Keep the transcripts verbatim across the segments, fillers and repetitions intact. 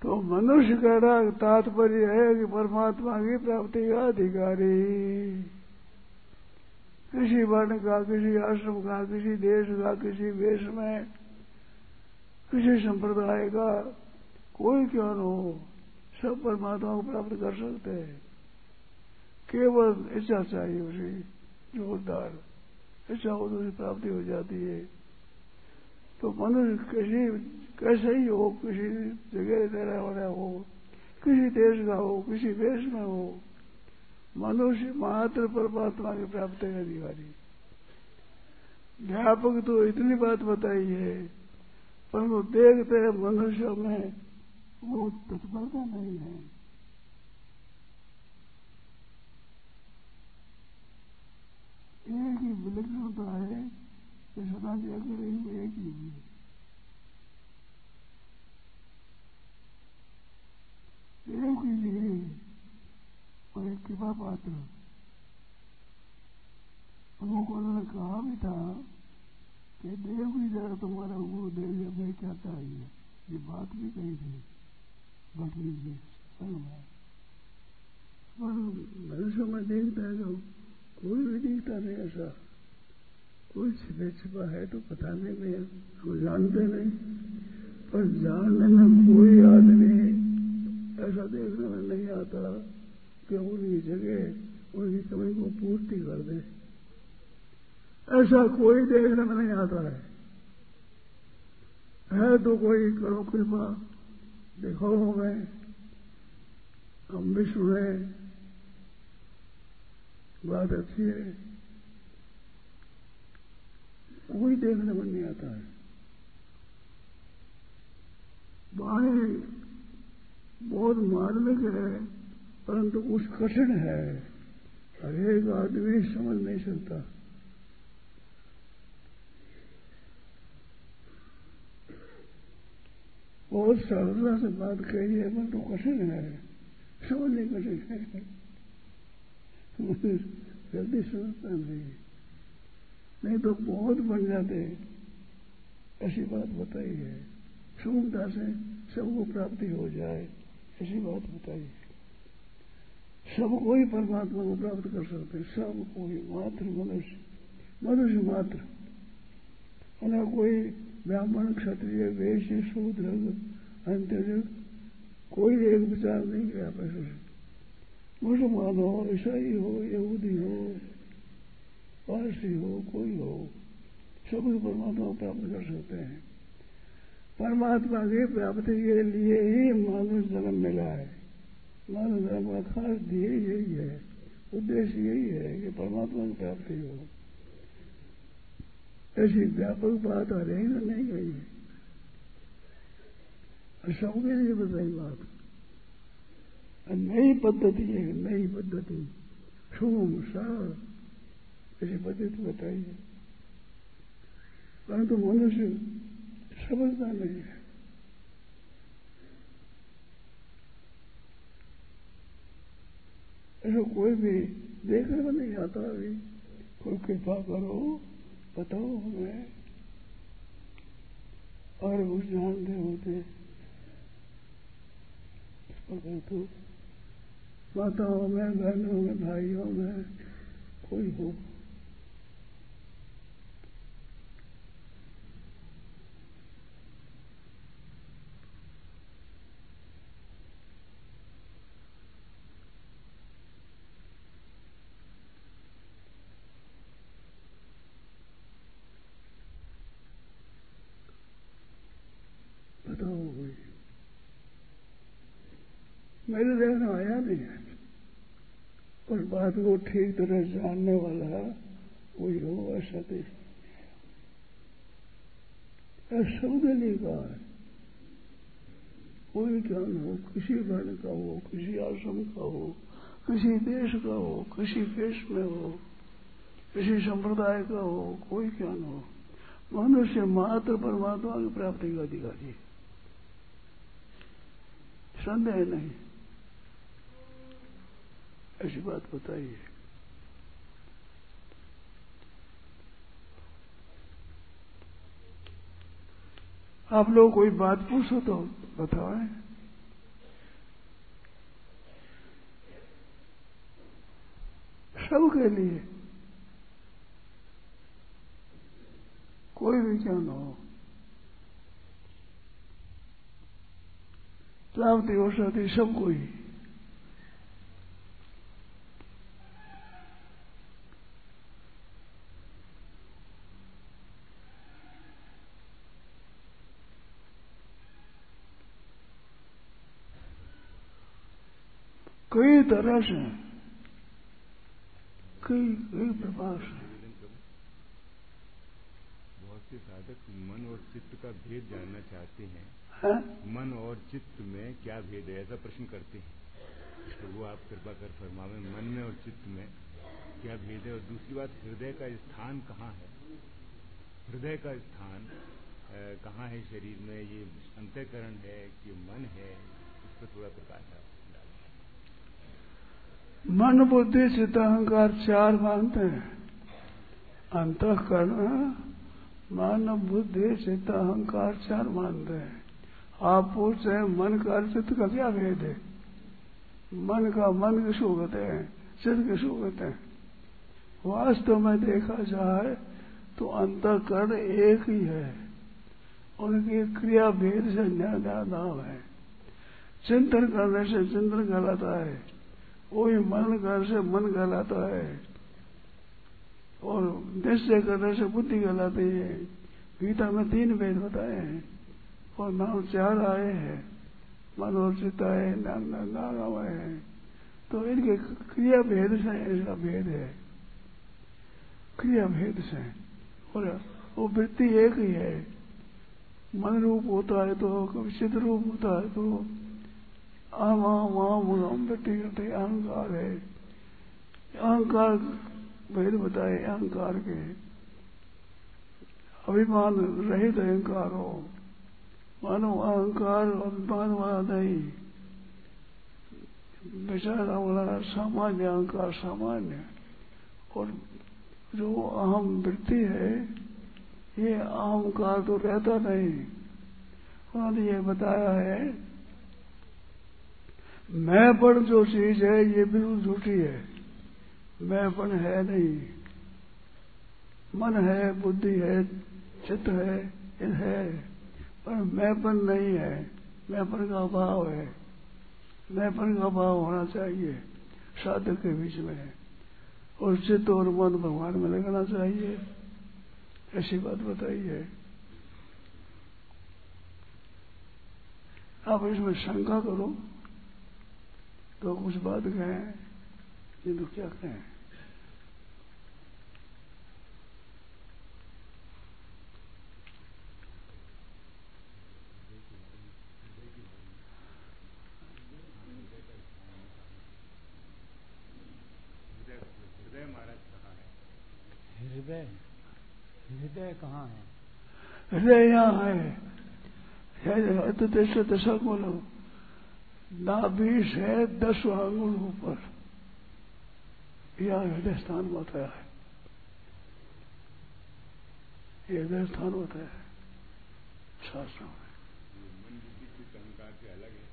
तो मनुष्य का तात्पर्य है कि परमात्मा की प्राप्ति का अधिकारी, किसी वर्ण का, किसी आश्रम का, किसी देश का, किसी वेश में, किसी संप्रदाय का, कोई क्यों न हो, सब परमात्मा को प्राप्त कर सकते हैं। केवल इच्छा चाहिए उसे, जोरदार इच्छा हो तो उसे प्राप्ति हो जाती है। तो मनुष्य किसी कैसे ही हो, किसी जगह रहने वाला हो, किसी देश का हो, किसी वेश में हो, मनुष्य मात्र परमात्मा की प्राप्ति का अधिकारी। व्यापक तो इतनी बात बताई है, परंतु देखते हैं मनुष्य में वो तत्परता नहीं है। एक ही विलक्षणता है कि सदा के अकेले ही एक ही है। एक ही लिए और एक कृपा पात्र। प्रभु को उन्होंने कहा भी था कि देव की जगह तुम्हारा गुरुदेव या मैं क्या चाहिए, ये बात भी कही थी बटनी जी संग में। पर मनुष्य में देखता है तो कोई भी दिखता नहीं ऐसा, कोई छिपे छिपा है तो पता नहीं, नहीं हम जानते नहीं, पर जानने में कोई आदमी ऐसा देखने में नहीं आता कि उनकी जगह उनकी कमी को पूर्ति कर दे। ऐसा कोई देखने में नहीं आता है। है तो कोई करो कृपा, देखो हमें, हम भी सुने, बात अच्छी है, कोई देखने में नहीं आता है। वाणी बहुत मार्मिक है, परंतु कुछ कठिन है, हर एक आदमी समझ नहीं सकता। बहुत सरलता से बात कही है, परंतु कठिन है, समझने कठिन है, जल्दी समझता नहीं, नहीं तो बहुत बन जाते। ऐसी बात बताई है, सुगमता से सबको प्राप्ति हो जाए, ऐसी बात बताई है। सब कोई परमात्मा को प्राप्त कर सकते, सब कोई, मात्र मनुष्य, मनुष्य मात्र, ना कोई ब्राह्मण, क्षत्रिय, वैश्य, शूद्र, अंत्यज, कोई एक विचार नहीं किया पैसे से। मुसलमान हो, ईसाई हो, यहूदी हो, पारसी हो, कोई हो, सभी परमात्मा को प्राप्त कर सकते हैं। परमात्मा की प्राप्ति के लिए ही मानव जन्म मिला है। मानव जन्म का खास ध्येय यही है, उद्देश्य यही है कि परमात्मा की प्राप्ति हो। ऐसी व्यापक बात हर एक ने नहीं कही है, और सबके लिए बताई बात। नई पद्धति है, नई पद्धति, सुगम सरल ऐसी पद्धति बताई है, परंतु मनुष्य समझता नहीं है। ऐसा कोई भी देखने में नहीं आता। अभी कोई कृपा करो, बताओ हमें, और कुछ जानते होते तो माताओं में, बहनों में, भाइयों में कोई हो। बताओ कोई, मेरे देखना आया नहीं है, और बात को ठीक तरह जानने वाला कोई हो ऐसा देख, सबके लिए कहा है। कोई ज्ञान हो, किसी वर्ण का हो, किसी आश्रम का हो, किसी देश का हो, किसी देश में हो, किसी संप्रदाय का हो, कोई ज्ञान हो, मनुष्य मात्र परमात्मा की प्राप्ति का अधिकारी, संदेह नहीं। ऐसी बात बताइए। आप लोग कोई बात पूछो तो बताएं। सबके लिए कोई भी ज्ञान हो, प्राप्ति हो सकती सबको ही। कई तरह से, कई कई प्रकार से। बहुत से साधक मन और चित्त का भेद जानना चाहते हैं। है? मन और चित्त में क्या भेद है, ऐसा प्रश्न करते हैं। तो वो आप कृपा कर फरमावें, मन में और चित्त में क्या भेद है। और दूसरी बात, हृदय का स्थान कहाँ है? हृदय का स्थान कहाँ है शरीर में? ये अंतःकरण है कि मन है? इस पर थोड़ा प्रकाश आप डालें। मन बुद्धि चित्त अहंकार चार मानते हैं। अंतःकरण मन बुद्धि चित्त अहंकार चार मानते हैं। आप पूछते हैं मन का चित्त का क्या भेद है? मन का मन किसको कहते हैं, चित्त किसको कहते हैं? वास्तव में देखा जाए तो अंतःकरण एक ही है, उनकी क्रिया भेद से नाम है। चिंतन करने से चिंतन कहलाता है, वही मन करने से मन कहलाता है, और निश्चय करने से बुद्धि कहलाती है। गीता में तीन भेद बताए हैं और नाम चार आए हैं, मन और चित्त है, नाम आए हैं। तो इनके क्रिया भेद से इसका भेद है, क्रिया भेद से। और वो वृत्ति एक ही है, मन रूप होता है तो कभी चित्त रूप होता है तो आम आम आम आम वृत्ति करते अहंकार है। अहंकार भेद बताए, अहंकार के अभिमान रहित अहंकार हो, मानो अहंकार अभिमान वाला नहीं, विचारा वाला सामान्य अहंकार सामान्य। और जो अहम वृत्ति है ये अहंकार तो रहता नहीं। उन्होंने ये बताया है मैंपन जो चीज है ये बिल्कुल झूठी है, मैंपन है नहीं। मन है, बुद्धि है, चित्त है, ये है, पर मैंपन नहीं है, मैंपन का अभाव है। मैंपन का अभाव होना चाहिए साधक के बीच में, और चित्त और मन भगवान में लगना चाहिए, ऐसी बात बताई है। आप इसमें शंका करो तो कुछ बात कहें, ये तो क्या कहें। हृदय महाराज कहाँ है? हृदय हृदय कहाँ है? हृदय यहाँ है, तो दशा दशा बोलो, नाभि है दस आंगुल ऊपर, यह हृदय स्थान होता है, ये हृदय स्थान होता है शास्त्रों में। मन बुद्धि चित्त अहंकार से अलग है,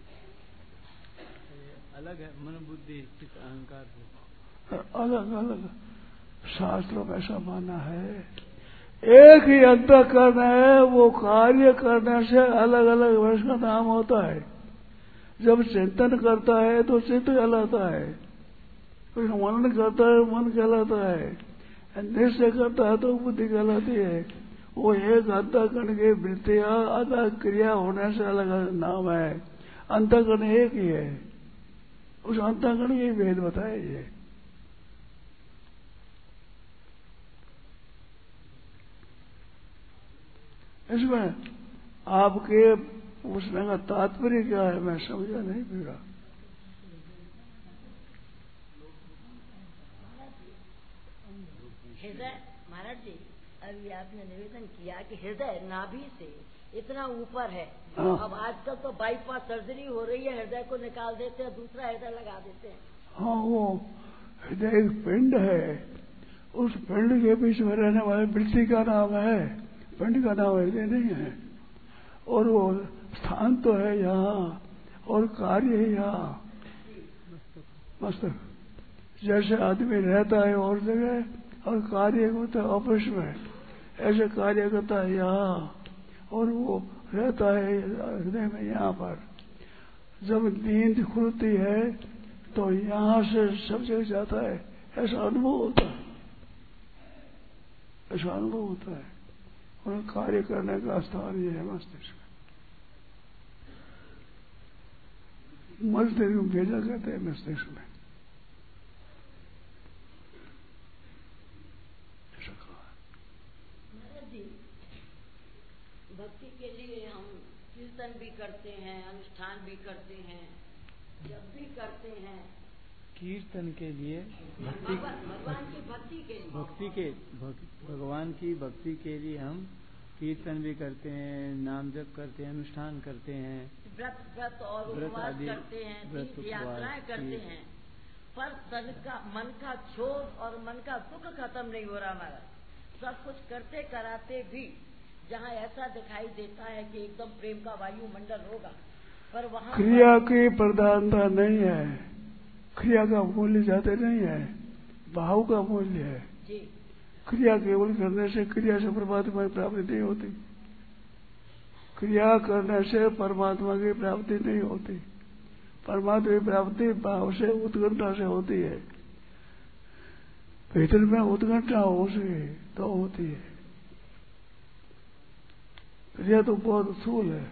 अलग है मन बुद्धि चित्त अहंकार से अलग अलग। शास्त्रों में ऐसा माना है, एक ही अंतःकरण है, वो कार्य करने से अलग अलग वर्ष का नाम होता है। जब चिंतन करता है तो चित्त कहलाता है, फिर मनन करता है मन कहलाता है, निश्चय करता है तो बुद्धि कहलाती है। वो एक अंतःकरण की वृत्तियां अलग क्रिया होने से अलग अलग नाम है, अंतःकरण एक ही है। उस अंतःकरण के भेद बताए ये। इसमें आपके पूछने का तात्पर्य क्या है मैं समझा नहीं फिरा। हृदय महाराज जी, अभी आपने निवेदन किया कि हृदय नाभि से इतना ऊपर है। हाँ। अब आजकल तो बाईपास सर्जरी हो रही है, हृदय को निकाल देते हैं, दूसरा हृदय लगा देते हैं। हाँ, वो हृदय एक पिंड है, उस पिंड के बीच में रहने वाली वृत्ति का नाम है, पिंड का नाम हृदय नहीं है। और वो स्थान तो है यहाँ, और कार्य है यहाँ मस्तक। जैसे आदमी रहता है और जगह और कार्य होता है ऑफिस में, ऐसे कार्य करता है यहाँ और वो रहता है हृदय में यहाँ पर। जब नींद खुलती है तो यहाँ से सब जगह जाता है, ऐसा अनुभव होता है, ऐसा अनुभव होता है। और कार्य करने का स्थान ये है मस्तिष्क। मस्तिष्क में भेजा कहते हैं मस्तिष्क में। भक्ति के लिए हम कीर्तन भी करते हैं, अनुष्ठान भी करते हैं, जब भी करते हैं। कीर्तन के लिए भक्ति, भगवान की भक्ति के लिए, भक्ति के भग, भगवान की भक्ति के लिए हम कीर्तन भी करते हैं, नाम जप करते हैं, अनुष्ठान करते हैं, व्रत व्रत और उपवास करते हैं, तीर्थ यात्राएं करते हैं। पर तन का मन का क्षोभ और मन का दुख खत्म नहीं हो रहा हमारा। सब कुछ करते कराते भी जहाँ ऐसा दिखाई देता है कि एकदम प्रेम का वायुमंडल होगा, पर वहाँ क्रिया की प्रधानता नहीं है, क्रिया का मूल्य ज्यादा नहीं है, भाव का मूल्य है जी। क्रिया केवल करने से क्रिया से परमात्मा की प्राप्ति नहीं होती, क्रिया करने से परमात्मा की प्राप्ति नहीं होती। परमात्मा की प्राप्ति भाव से उत्कंठा से होती है, भीतर में उत्कंठा हो सके तो होती है। क्रिया तो बहुत स्थूल है,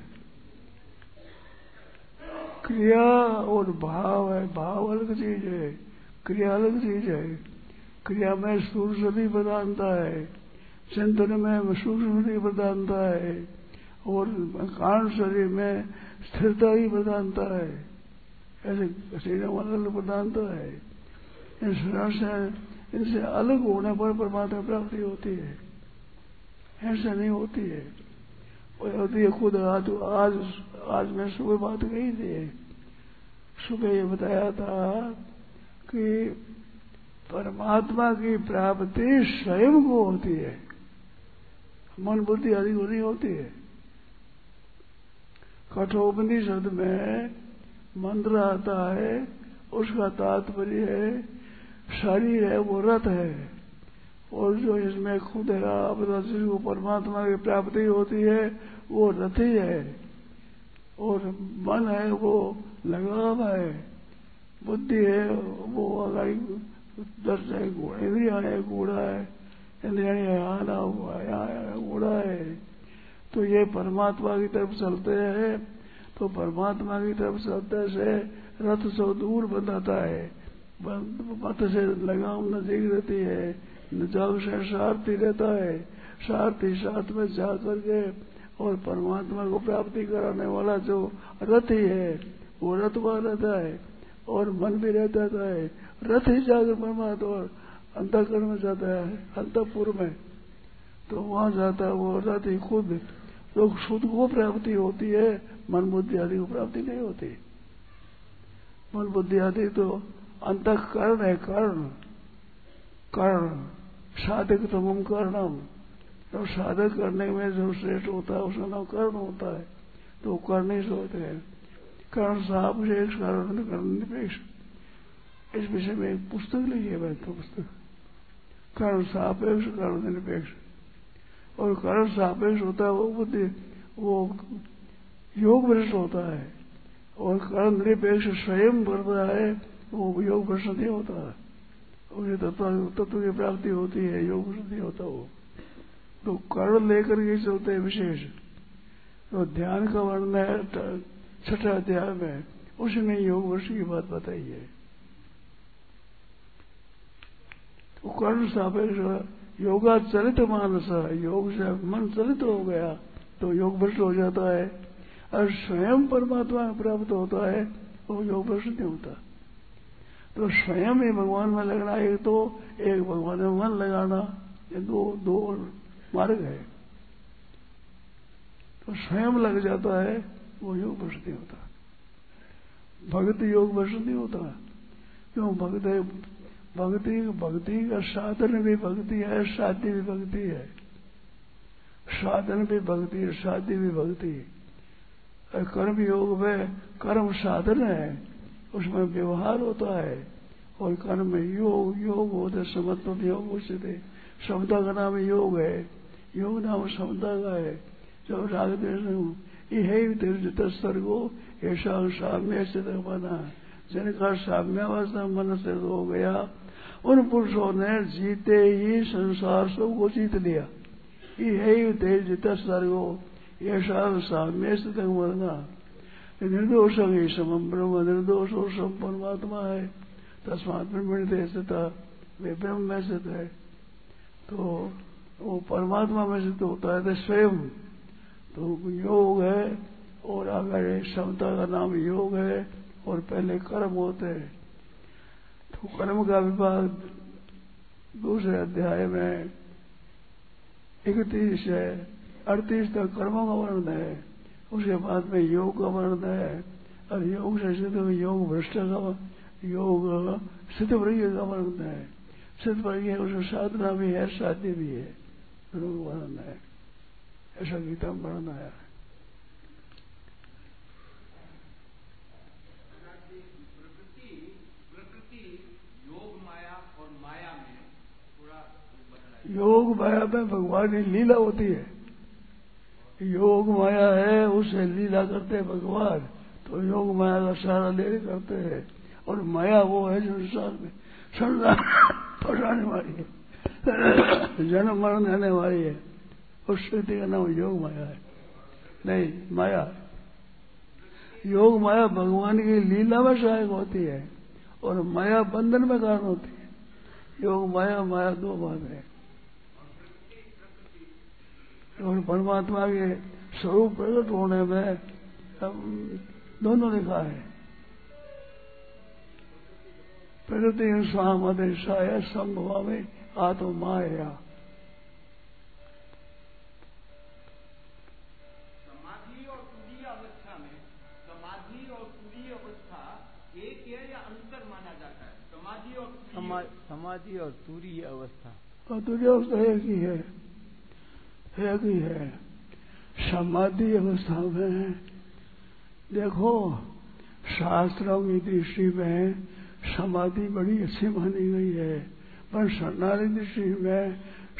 क्रिया और भाव है, भाव अलग चीज है, क्रिया अलग चीज है। क्रिया में स्थूल शरीर प्रधानता है, चिंतन में सूक्ष्म शरीर प्रधानता है, और कारण शरीर में स्थिरता ही प्रधानता है। ऐसे शरीर में अलग प्रधानता है। इन शरीर से इनसे अलग होने पर परमात्मा प्राप्ति होती है, ऐसा नहीं होती है। और ये खुद आज आज आज मैं सुबह बात कही थी, सुबह ये बताया था कि परमात्मा की प्राप्ति स्वयं को होती है, मन बुद्धि आदि को नहीं होती है। कठोपनिषद में मंत्र आता है, उसका तात्पर्य है शरीर है वो रथ है, और जो इसमें खुद है अपना जिसको परमात्मा की प्राप्ति होती है वो रथी है, और मन है वो लगाम है, बुद्धि है वो दस है, इंद्रिया है घोड़ा है, इंद्रिया आना हुआ है घोड़ा है। तो ये परमात्मा की तरफ चलते हैं, तो परमात्मा की तरफ चलते से रथ से दूर बंधाता है, मत से लगाम नजदीक रहती है, नजाब से सारथी रहता है, सारथी साथ में जा करके और परमात्मा को प्राप्ति कराने वाला जो रथी है वो रथवा रहता है, और मन भी रहता है। रथ ही जाकर परमात्मा और अंतःकरण में जाता है, अंतःपुर में, तो वहां जाता है वो रथ ही खुद। तो शुद्ध को प्राप्ति होती है, मन बुद्धि आदि को प्राप्ति नहीं होती। मन बुद्धि आदि तो अंतःकरण है, कर्ण कर्ण साधक तमम कर्णम, तो साधक करने में जो श्रेष्ठ होता है उसका नाम कर्ण होता है, तो कर्ण ही होते हैं। कर्ण साप से कर्ण कर्ण निरपेक्ष, इस विषय में एक पुस्तक लिखी है, मैं तो पुस्तक कर्ण सापेक्ष कर्ण निरपेक्ष। और कर्ण सापेक्ष होता है वो बुद्धि, वो योग भ्रष्ट होता है, और कर्ण निरपेक्ष स्वयं बढ़ता है वो योग भ्रष्ट नहीं होता है, उसे तत्व तत्व की प्राप्ति होती है, योग भ्रष्ट नहीं होता वो। तो कर्ण लेकर के चलते हैं विशेष। तो ध्यान का वर्णन है छठे अध्याय में, उसमें योग भ्रष्ट की बात बताई है। तो कर्ण सापेक्ष योगा चलित मानस, योग से मन चलित हो गया तो योग भ्रष्ट हो जाता है, और स्वयं परमात्मा प्राप्त होता है वो योग भ्रष्ट नहीं होता। तो स्वयं ही भगवान में लगना, एक तो एक भगवान में मन लगाना, ये दो दो मार्ग है। तो स्वयं लग जाता है वो योग भ्रष्ट नहीं होता, भक्ति योग भ्रष्ट नहीं होता। क्यों? भक्ति भक्ति भक्ति का साधन भी भक्ति है, शादी भी भक्ति है, साधन भी भक्ति है, शादी भी भक्ति है। कर्म योग में कर्म साधन है, उसमें व्यवहार होता है, और कर्म में योग, योग होते समत्व योग उचित। समता का नाम योग है, योग नाम समता का है। जो राग देश सर्गो ऐसा साम्य से बना, जिनका साम्यावस्था मन से हो गया, उन पुरुषों ने जीते ही संसार सबको जीत लिया। यही तेज जित सर्गो ऐसा साम्य से बना, निर्दोष ही समम ब्रह्म, निर्दोष और सम परमात्मा है। तस्मात ब्रह्मण स्थिता, वे ब्रह्म में स्थित है। तो वो परमात्मा में स्थित होता है तो स्वयं तो योग है। और अगर समता का नाम योग है और पहले कर्म होते हैं। तो कर्म का विभाग दूसरे अध्याय में इकतीस है, अड़तीस तक कर्मों का वर्णन है। उसके बाद में योग का वर्णन है। और योग से सिद्ध योग भ्रष्ट का योग सिद्ध प्रज्ञ का वर्णन है। सिद्ध प्रज्ञ उसमें साधना भी है, साध्य भी है, दोनों का वर्णन है। ऐसा गीता में वर्णन आया है। योग माया में भगवान की लीला होती है। योग माया है, उसे लीला करते हैं भगवान। तो योग माया का सारा लीला करते हैं। और माया वो है जो संसार में फंसाने वाली है, जन्म मरण रहने वाली है। उस स्थिति का नाम योग माया है, नहीं माया। योग माया भगवान की लीला में सहायक होती है और माया बंधन में कारण होती है। योग माया माया दो बात है। और परमात्मा के स्वरूप प्रकट होने में दोनों लिखा है। प्रकृति स्वामदेशाय संभव में आत्म माया। समाधि और तुरीय अवस्था में समाधि और तुरीय अवस्था एक है या अंतर माना जाता है? समाधि और समा, समाधि और तुरीय अवस्था, और तुरीय अवस्था एक ही है, एक ही है। समाधि अवस्था में देखो शास्त्रों की दृष्टि में समाधि बड़ी अच्छी मानी गई है, पर शरणार्थी दृष्टि में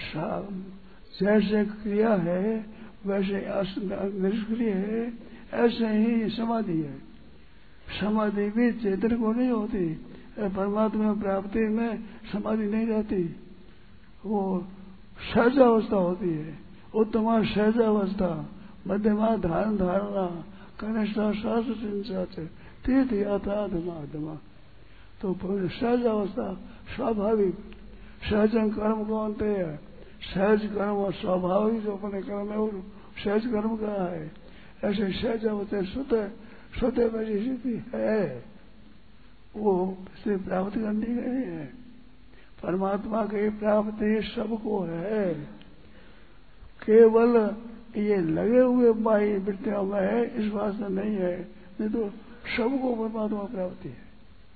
जैसे क्रिया है वैसे निष्क्रिय है, ऐसे ही समाधि है। समाधि भी चेतन को नहीं होती। परमात्मा प्राप्ति में समाधि नहीं रहती, वो सहजावस्था होती है। उत्तमा सहजावस्था, मध्यमा धारण धारणा, कनिष्ठा शास्त्र चिंता तीर्थ यात्रा धमा धमा। तो सहजावस्था स्वाभाविक, सहजन कर्म कौनते है, सहज कर्म और स्वाभाविक जो अपने कर्म है वो सहज कर्म का है। ऐसे सहजावस्था स्वतः स्वतः वैसी स्थिति है, वो इसे प्राप्त करनी नहीं है। परमात्मा की प्राप्ति सबको है, केवल ये लगे हुए बाह्य वृत्तियों में है, इस बात से नहीं है। नहीं तो सबको परमात्मा प्राप्ति है।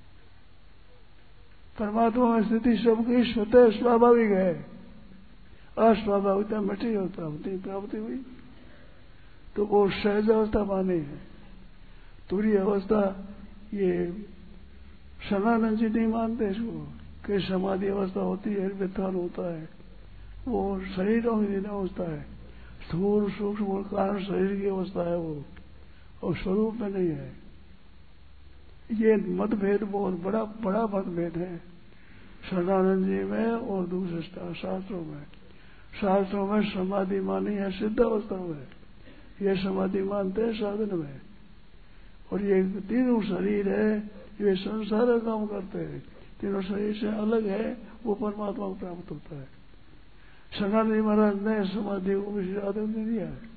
परमात्मा में स्थिति सबकी स्वतः स्वाभाविक है। अस्वाभाविकता मिटी और प्राप्ति प्राप्ति हुई तो वो सहज अवस्था मानी है। तुरी अवस्था ये सनातन जी नहीं मानते इसको कि समाधि अवस्था होती है, वित्थान होता है। वो शरीरों की अवस्था है, स्थूल सूक्ष्म कारण शरीर की अवस्था है वो, और स्वरूप में नहीं है। ये मतभेद बहुत बड़ा बड़ा मतभेद है सदानंद जी में और दूसरे शास्त्रों में। शास्त्रों में समाधि मानी है सिद्ध अवस्था में, ये समाधि मानते हैं साधन में। और ये तीनों शरीर है, ये संसार का काम करते हैं, तीनों शरीर से अलग है, वो परमात्मा को प्राप्त होता है। सदानंद जी महाराज ने समाधि को विशेष आदर दे दिया है।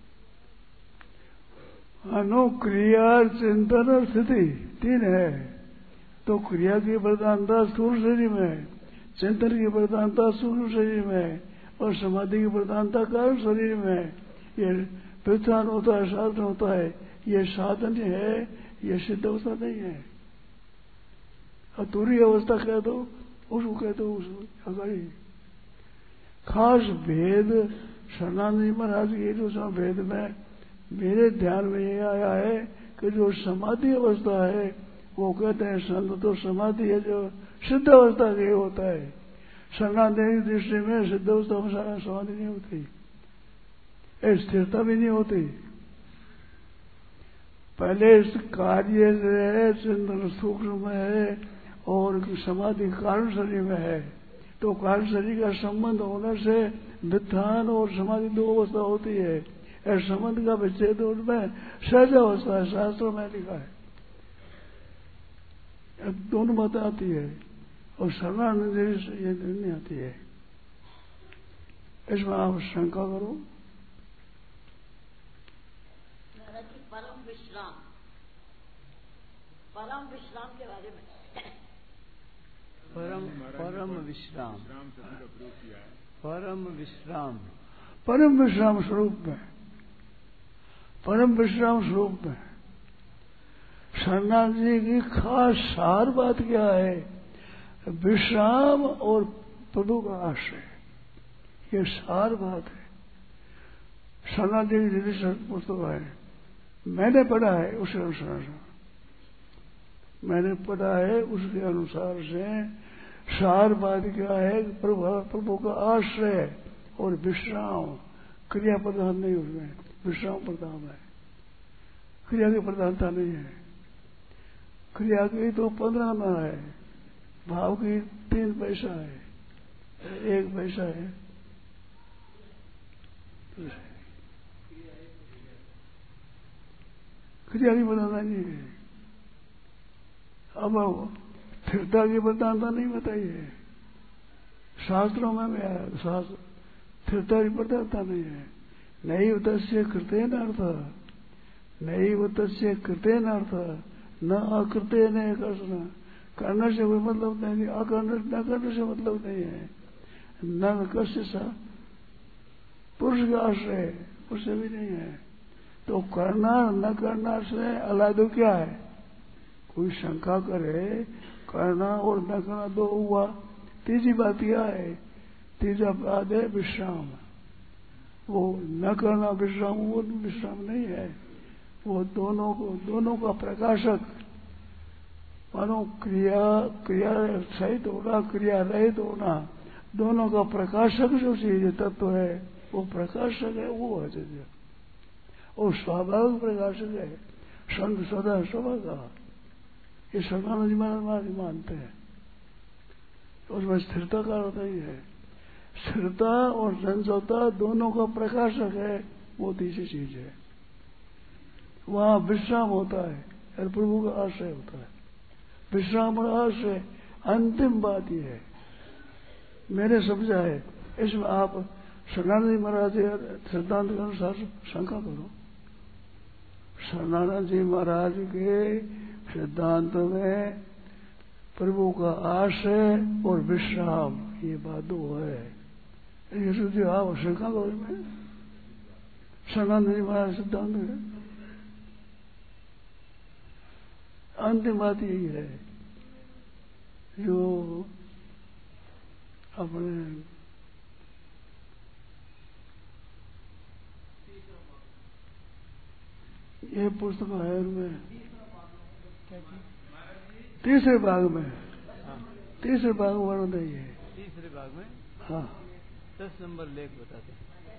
अनुक्रिया, चिंतन और स्थिति तीन है। तो क्रिया की प्रधानता स्थूल शरीर में, चिंतन की प्रधानता सूक्ष्म शरीर में, और समाधि की प्रधानता कारण शरीर में। ये प्रधान होता है, साधन होता है, ये साधन है, ये सिद्ध अवस्था नहीं है। अतुरी अवस्था कह दो, उसको कह दो अगर खास भेद सनातन जी महाराज के जो भेद में मेरे ध्यान में ये आया है कि जो समाधि अवस्था है वो कहते हैं संत तो समाधि है जो सिद्ध अवस्था के होता है। शरणागति की दृष्टि में सिद्ध अवस्था में समाधि नहीं होती, स्थिरता भी नहीं होती। पहले इस कार्य है चिंतन सूक्ष्म है और समाधि कारण शरीर में है, तो कारण शरीर का संबंध होने से वित्थान और समाधि दो अवस्था होती है। इस संबंध का विच्छेद उनमें सहज अवस्था है, शास्त्रों में लिखा है। दोनों बातें आती है और शरणागति से ये नहीं आती है। इसमें आप शंका करो। परम विश्राम, परम विश्राम के बारे में परम परम विश्राम, परम विश्राम, परम विश्राम स्वरूप में, परम विश्राम स्वरूप में शरणागति की खास सार बात क्या है? विश्राम और प्रभु का आश्रय, ये सार बात है। शरणागति की जितनी पुस्तक है मैंने पढ़ा है उसके अनुसार से, मैंने पढ़ा है उसके अनुसार से सार बात क्या है? प्रभु प्रभु का आश्रय और विश्राम, क्रिया प्रधान नहीं, उसमें विश्राम प्रधान है, क्रिया की प्रधानता नहीं है। क्रिया की तो पंद्रह में है, भाव की तीन पैसा है, एक पैसा है। क्रिया की प्रधानता नहीं है। अब स्थिरता की प्रधानता नहीं बताई है, शास्त्रों में भी आया शास्त्र स्थिरता की प्रधानता नहीं है। नैव तस्य कृतेन अर्थ, नैव तस्य कृतेन अर्थ, न अकृतेन कर्षण, करने से कोई मतलब नहीं, अकरने न करने से मतलब नहीं है। न कस्य सा पुरुष का आश्रय, उससे भी नहीं है। तो करना न करना से अलग क्या है? कोई शंका करे करना और न करना दो हुआ, तीसरी बात क्या है? तीसरा बात है विश्राम। वो न करना विश्राम, वो विश्राम नहीं है, वो दोनों को दोनों का प्रकाशक, मानो क्रिया क्रिया सहित होना, क्रिया रहित होना, दोनों का प्रकाशक जो चीज तत्व है वो प्रकाशक है, वो है चीज, और स्वाभाविक प्रकाशक है। संत सदा सभा का ये शरणागति महाराज मानते हैं। उसमें स्थिरता का अर्थ ही है, स्थिरता और संसवता दोनों का प्रकाशक है, वो तीसरी चीज है। वहां विश्राम होता है और प्रभु का आश्रय होता है। विश्राम और आश्रय अंतिम बात यह है, मैंने समझा है। इसमें आप शरणानंद महाराज सिद्धांत के अनुसार शंका करो। शरणानंद जी महाराज के सिद्धांत में प्रभु का आश्रय और विश्राम ये बात दो है। ये सोचिए आप शंका करो में शरणानंद जी महाराज सिद्धांत में अंतिम बात यही है जो अपने ये पुस्तक है उनमें तीसरे भाग में, तीसरे भाग में वर्णन है। तीसरे भाग में हाँ दस नंबर लेख बताते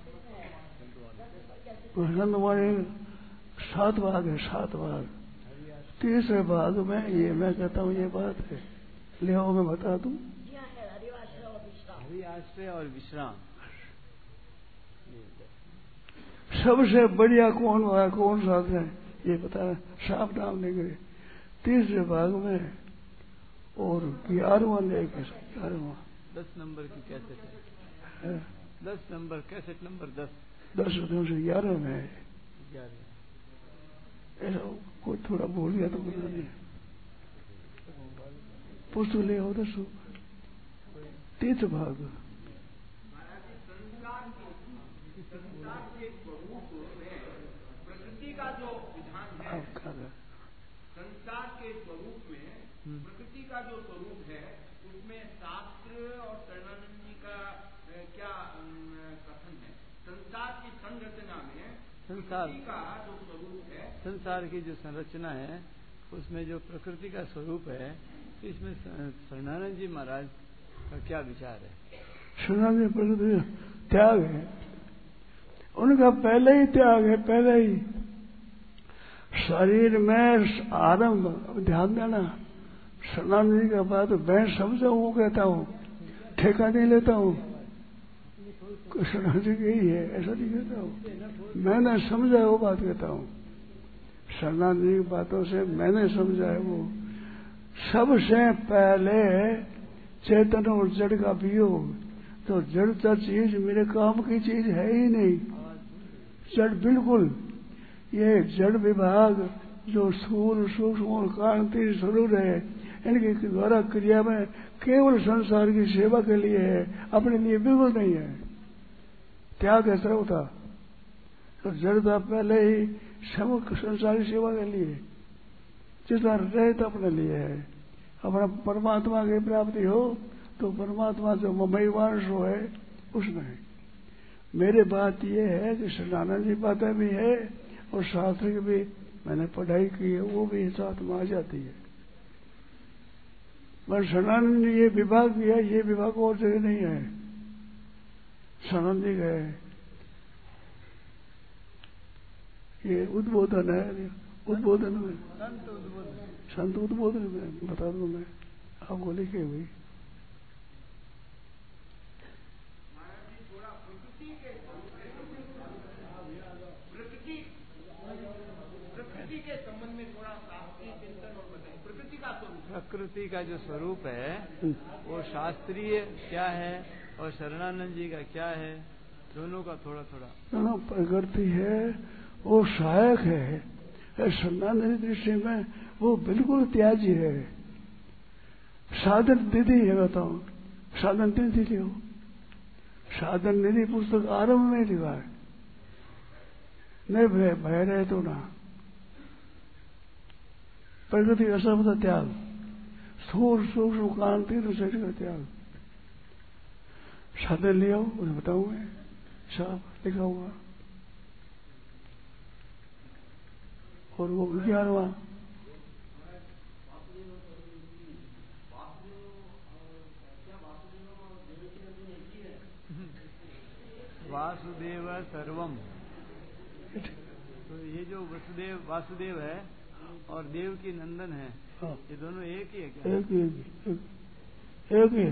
हैं। सात भाग है, सात भाग। तीसरे भाग में ये मैं कहता हूँ ये बात है, लिहाओ मैं बता दूं। हरि आश्रय और विश्राम सबसे बढ़िया कौन हुआ, कौन सा है ये बता, साफ नाम नहीं करे। तीसरे भाग में और ग्यारहवां लेख है, ग्यारहवां दस नंबर की कैसेट है, दस नंबर कैसेट नंबर दस दस से ग्यारह में है। ग्यारह ऐसा कोई थोड़ा भूल गया तो पता नहीं, पुस्तक ले आओ दस तीर्थ भाग। प्रकृति का जो विधान है, संसार के स्वरूप में प्रकृति का जो स्वरूप है उसमें शास्त्र और शरणानंद जी का क्या कथन है? संसार की संरचना में संसार का जो स्वरूप है, संसार की जो संरचना है उसमें जो प्रकृति का स्वरूप है, इसमें शरणानंद जी महाराज का क्या विचार है? शरणानंद जी प्रकृति त्याग है, उनका पहले ही त्याग है, पहले ही शरीर में आरंभ। ध्यान देना, शरणानंद जी का बात मैं समझा वो कहता हूँ, ठेका नहीं लेता हूँ, शरणानंद जी यही है ऐसा नहीं कहता हूँ, मैंने समझा है वो बात कहता हूँ। शरणानंद जी की बातों से मैंने समझा है वो सबसे पहले चेतन और जड़ का वियोग। तो जड़ तो चीज मेरे काम की चीज है ही नहीं, जड़ बिल्कुल। ये जड़ विभाग जो स्थूल सूक्ष्म और कारण तीन स्वरूप है, इनके द्वारा क्रिया में केवल संसार की सेवा के लिए है, अपने लिए बिल्कुल नहीं है। त्याग है सर्वथा। तो जड़ता पहले ही समग्र संसारी सेवा के लिए, जितना रहित अपने लिए है। अपना परमात्मा की प्राप्ति हो तो परमात्मा जो ममैवांश है उसमें। मेरे बात ये है कि शरणानंद जी बातें भी है और शास्त्र की भी मैंने पढ़ाई की है, वो भी साथ में आ जाती है। पर शरणानंद जी ये विभाग भी है, ये विभाग और जगह नहीं है। शरणानंद जी गए, ये उद्बोधन है, उद्बोधन में संत उद्बोधन में बता दूं मैं आपको लिखे हुई। प्रकृति का जो स्वरूप है वो शास्त्रीय क्या है और शरणानंद जी का क्या है, दोनों का थोड़ा थोड़ा। दोनों प्रकृति है वो सहायक है, शरणानंद जी दृष्टि में वो बिल्कुल त्याजी है। साधन निधि है, बताओ साधन निधि लियो, साधन निधि पुस्तक आरंभ में लिखा है, नहीं भय भय रहे तो ना। प्रकृति का शब्द त्याग, स्थूल सूक्ष्म कान तीनों शरीर का त्याग। साधन लिया उन्हें बताऊंगे, सब लिखा हुआ। और वो ग्यारहवा वासुदेव सर्वम। तो ये जो वसुदेव वासुदेव है और देव की नंदन है, हाँ। ये दोनों एक ही है क्या? एक ही एक, एक, एक ही है।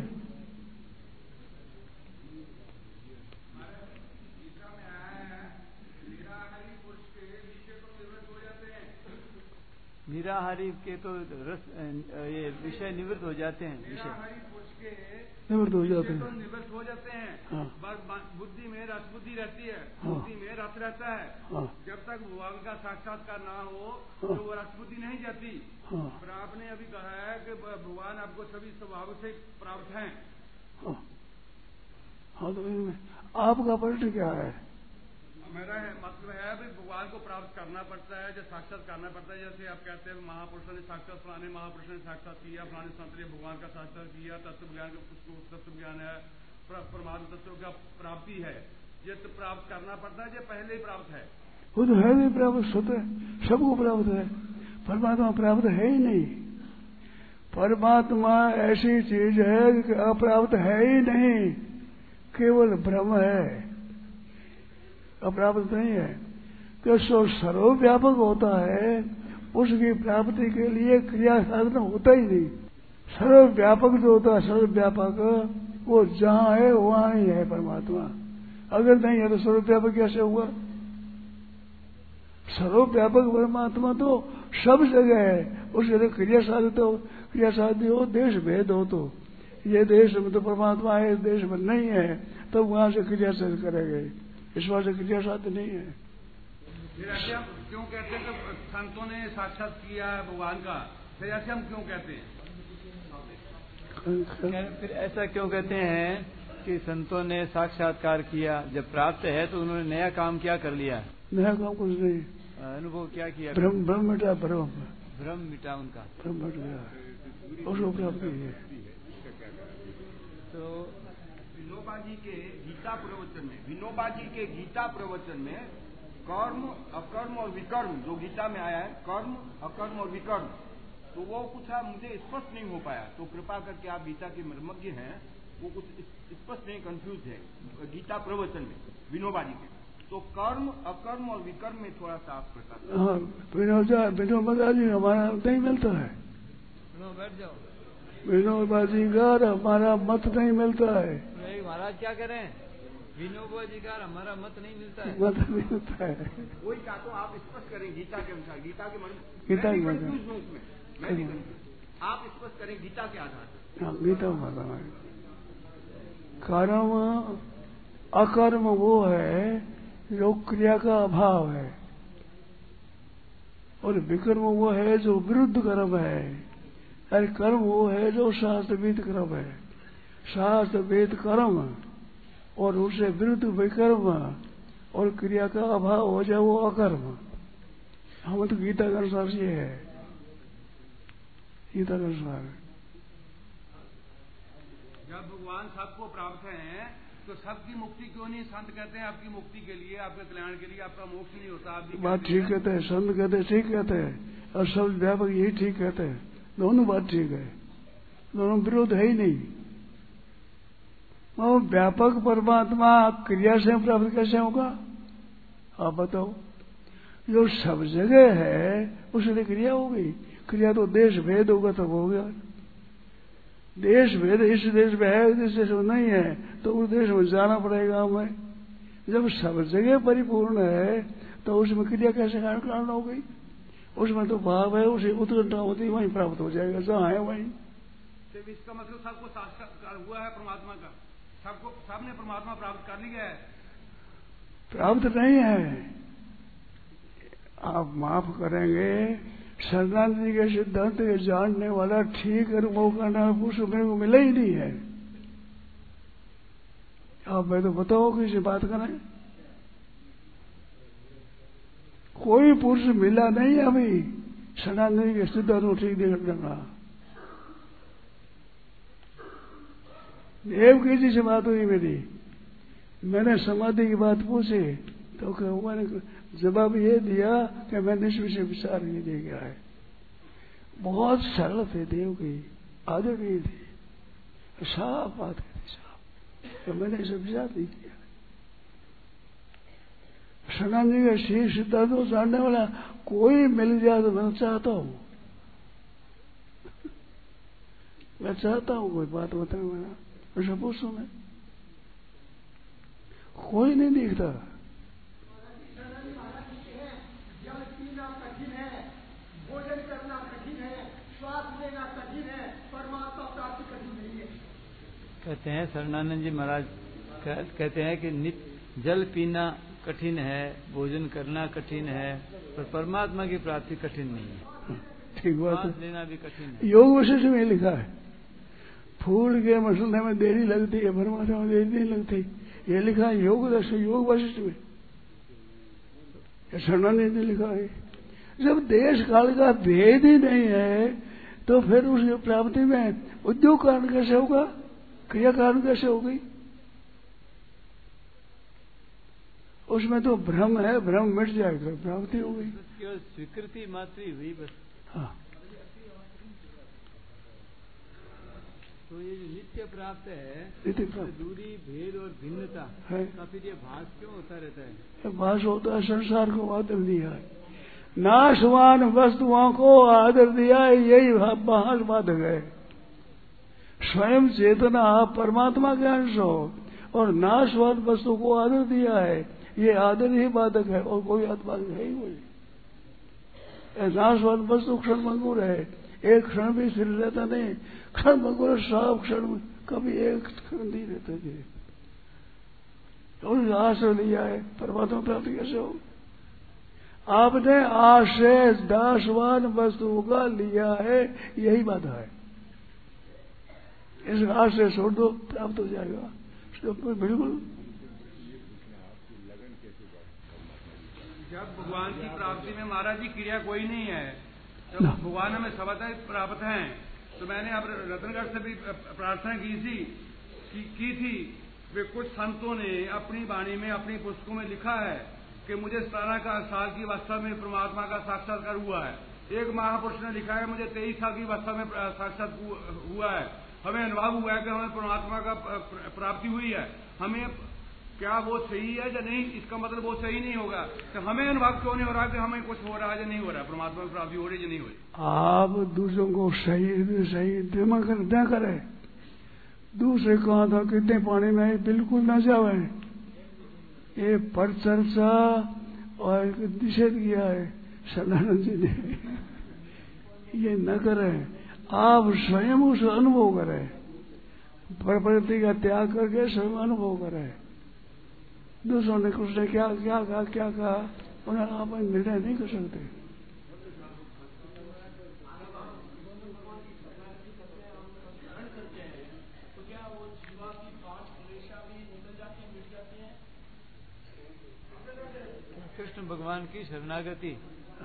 निराहारी के तो रस ये विषय निवृत्त हो जाते हैं, विषय निवृत्त हो जाते हैं, तो निवृत्त हो जाते हैं। हाँ। बुद्धि में रस बुद्धि रहती है, हाँ। बुद्धि में रस रहता है, हाँ। जब तक भगवान का साक्षात्कार ना हो हाँ। तो वो रस बुद्धि नहीं जाती। हाँ। पर आपने अभी कहा है कि भगवान आपको सभी स्वभाव से प्राप्त हैं। हाँ, हाँ तो इनमें आपका प्रश्न क्या है? मेरा है मतलब है भी भगवान को प्राप्त करना पड़ता है, जो साक्षात करना पड़ता है। जैसे आप कहते हैं महापुरुषों ने साक्षात, फलाने महापुरुषों ने साक्षात किया, फलाने संत ने भगवान का साक्षात किया, तत्व ज्ञान का तत्व ज्ञान है, परमात्मा तत्व का प्राप्ति है। ये तो प्राप्त करना पड़ता है, जो पहले ही प्राप्त है। वो तो है नहीं प्राप्त, स्वतः सबको प्राप्त है। परमात्मा प्राप्त है ही नहीं। परमात्मा ऐसी चीज है कि अप्राप्त है ही नहीं, केवल भ्रम है, अप्राप्त नहीं है। तो जो सर्वव्यापक होता है उसकी प्राप्ति के लिए क्रिया साधन होता ही नहीं। सर्वव्यापक जो होता है, सर्वव्यापक वो जहां है वहां ही है परमात्मा। अगर नहीं है तो सर्वव्यापक कैसे हुआ? सर्वव्यापक परमात्मा तो सब जगह है, उसके लिए क्रिया साधित हो, क्रिया साध्य हो, देश भेद हो। तो ये देश में तो परमात्मा है, इस देश में नहीं है, तब तो वहां से क्रिया साध्य करेंगे। इस बात से क्रिया साध्य नहीं है। फिर ऐसे हम क्यों कहते हैं कि संतों ने साक्षात किया है भगवान का? फिर ऐसे हम क्यों कहते हैं? फिर ऐसा क्यों कहते हैं कि संतों ने साक्षात्कार किया? जब प्राप्त है तो उन्होंने नया काम क्या कर लिया? नया काम कुछ नहीं, अनुभव क्या किया? भ्रम भ्रम मिटा, भ्रम भ्रम मिटा उनका, भ्रम मिट गया, उसको प्राप्ति है। तो विनोबा जी के गीता प्रवचन में विनोबा जी के गीता प्रवचन में कर्म अकर्म और विकर्म जो गीता में आया है, कर्म अकर्म और विकर्म, तो वो कुछ मुझे स्पष्ट नहीं हो पाया। तो कृपा करके आप गीता के मर्मज्ञ हैं, वो कुछ स्पष्ट नहीं, कंफ्यूज है गीता प्रवचन में विनोबा जी के। तो कर्म अकर्म और विकर्म में थोड़ा सा आप प्रकाश। हाँ, विनोबा विनोबा जी हमारा नहीं मिलता है। बैठ जाओ। विनोबा जी का हमारा मत नहीं मिलता है। महाराज क्या करें, विनोबा जी का हमारा मत नहीं मिलता है। मत नहीं मिलता है। वही कहा तो आप स्पष्ट करें गीता के अनुसार, गीता के मन गीता के मैं भी आप स्पष्ट करें गीता के आधार पर। हाँ, गीता में कर्म अकर्म वो है जो क्रिया का अभाव है, और विकर्म वो है जो विरुद्ध कर्म है, अरे कर्म वो है जो शास्त्र वेद कर्म है। शास्त्र वेद कर्म और उससे विरुद्ध विकर्म और क्रिया का अभाव हो जाए वो अकर्म। हम तो गीता के अनुसार ये है, गीता के अनुसार। जब भगवान सबको प्राप्त हैं तो सबकी मुक्ति क्यों नहीं? संत कहते हैं आपकी मुक्ति के लिए, आपके कल्याण के लिए, आपका मोक्ष नहीं होता। आप बात ठीक कहते हैं, संत कहते हैं ठीक कहते हैं, और सब व्यापक यही ठीक कहते हैं। दोनों बात ठीक है, दोनों विरोध है ही नहीं। वो व्यापक परमात्मा क्रिया से प्राप्त कैसे होगा आप बताओ? जो सब जगह है उससे क्रिया होगी। क्रिया तो देश भेद होगा तब हो गया। देश भेद इस देश में है, इस देश में नहीं है, तो उस देश में जाना पड़ेगा हमें। जब सब जगह परिपूर्ण है तो उसमें क्रिया कैसे कारण हो गई? उसमें तो भाव है, उसे उत्कंठा होती वहीं प्राप्त हो जाएगा, जहाँ है वहीं। तो इसका मतलब सबको साक्षात्कार हुआ है परमात्मा का, सबको सबने परमात्मा प्राप्त कर लिया है? प्राप्त नहीं है। आप माफ करेंगे, शरणानंद जी के सिद्धांत के जानने वाला ठीक अनुभव करना पुरुष मेरे को मिला ही नहीं है। आप मैं तो बताओ किसी बात करें, कोई पुरुष मिला नहीं अभी शरणानंद जी के सिद्धांत को ठीक देखने का। देवकी जी से बात हुई मेरी, मैंने समाधि की बात पूछी तो मैंने जवाब ये दिया कि मैंने इस विषय विचार नहीं दे गया है। बहुत सरल थे देवकी, आदर नहीं थी, साफ बात कहती साफ, तो मैंने इसे विचार नहीं किया। सनातन जी का ठीक सिद्धांत को जानने वाला कोई मिल जाए तो मैं चाहता हूं, मैं चाहता हूं कोई बात बताए। मैंने ऐसा पूछू, मैं कोई नहीं दिखता। जल पीना कठिन है, भोजन करना कठिन है, श्वास लेना कठिन है, परमात्मा प्राप्ति कठिन नहीं है। कहते हैं शरणानंद जी महाराज कहते हैं कि नित्य जल पीना कठिन है, भोजन करना कठिन है, पर परमात्मा की प्राप्ति कठिन नहीं है। ठीक बात श्वास लेना भी कठिन है। योग वशिष्ठ में लिखा है, फूल के मसलने में देरी लगती है, परमात्मा में देरी नहीं लगती। ये लिखा है योग दर्शन योग वशिष्ठ में, शरणानंद ने लिखा है। जब देश काल का भेद ही नहीं है तो फिर उसकी प्राप्ति में उद्योग कारण कैसे होगा, क्रिया कारण कैसे होगी? उसमें तो भ्रम है, भ्रम मिट जाएगा, प्राप्ति हो गई। केवल स्वीकृति मात्र ही हुई बस। हाँ, तो ये जो नित्य प्राप्त है, नित्य प्राप्त दूरी भेद और भिन्नता है, तो फिर ये भास क्यों होता रहता है? भास होता है, संसार को आदर दिया है, नाशवान वस्तुओं को आदर दिया है, यही भास बाधक है। स्वयं चेतना आप परमात्मा के अंश हो और नाशवान वस्तु को आदर दिया है, ये आदर ही बाधक है और कोई बाधक है ही कोई। नाशवान वस्तु क्षण भंगुर है, एक क्षण भी स्थिर रहता नहीं, क्षण भंगुर सब क्षण में कभी एक क्षण नहीं रहता जी। तो आश्रय लिया है, परमात्मा प्राप्ति कैसे हो? आपने आश्रय दासवान वस्तु का लिया है, यही बाधा है। इस आश्रय छोड़ दो, प्राप्त हो जाएगा बिल्कुल। जब भगवान की प्राप्ति में महाराज जी क्रिया कोई नहीं है, जब भगवान हमें सबदा प्राप्त हैं, तो मैंने अब रतनगढ़ से भी प्रार्थना की थी की, की थी वे कुछ संतों ने अपनी वाणी में अपनी पुस्तकों में लिखा है कि मुझे सतारह का साल की अवस्था में परमात्मा का साक्षात्कार हुआ है। एक महापुरुष ने लिखा है मुझे तेईस साल की अवस्था में साक्षात हुआ है। हमें अनुभव हुआ है कि हमें परमात्मा का प्राप्ति हुई है। हमें क्या वो सही है या नहीं, इसका मतलब वो सही नहीं होगा। तो हमें अनुभव क्यों नहीं हो रहा कि हमें कुछ हो रहा है या नहीं हो रहा, परमात्मा की प्राप्ति हो रही या नहीं हो रही। आप दूसरों को सही सही दिमाग न करे। दूसरे कहा था कितने पानी में बिल्कुल न जावे, ये पर चर्चा और निषेध किया है सदानंद जी ने। ये न करें, आप स्वयं उस अनुभव करें, प्रकृति का त्याग करके स्वयं अनुभव करें। दूसरों ने कुछ ने क्या क्या कहा क्या कहा उन्हें आप निर्णय नहीं कर सकते। कृष्ण भगवान की शरणागति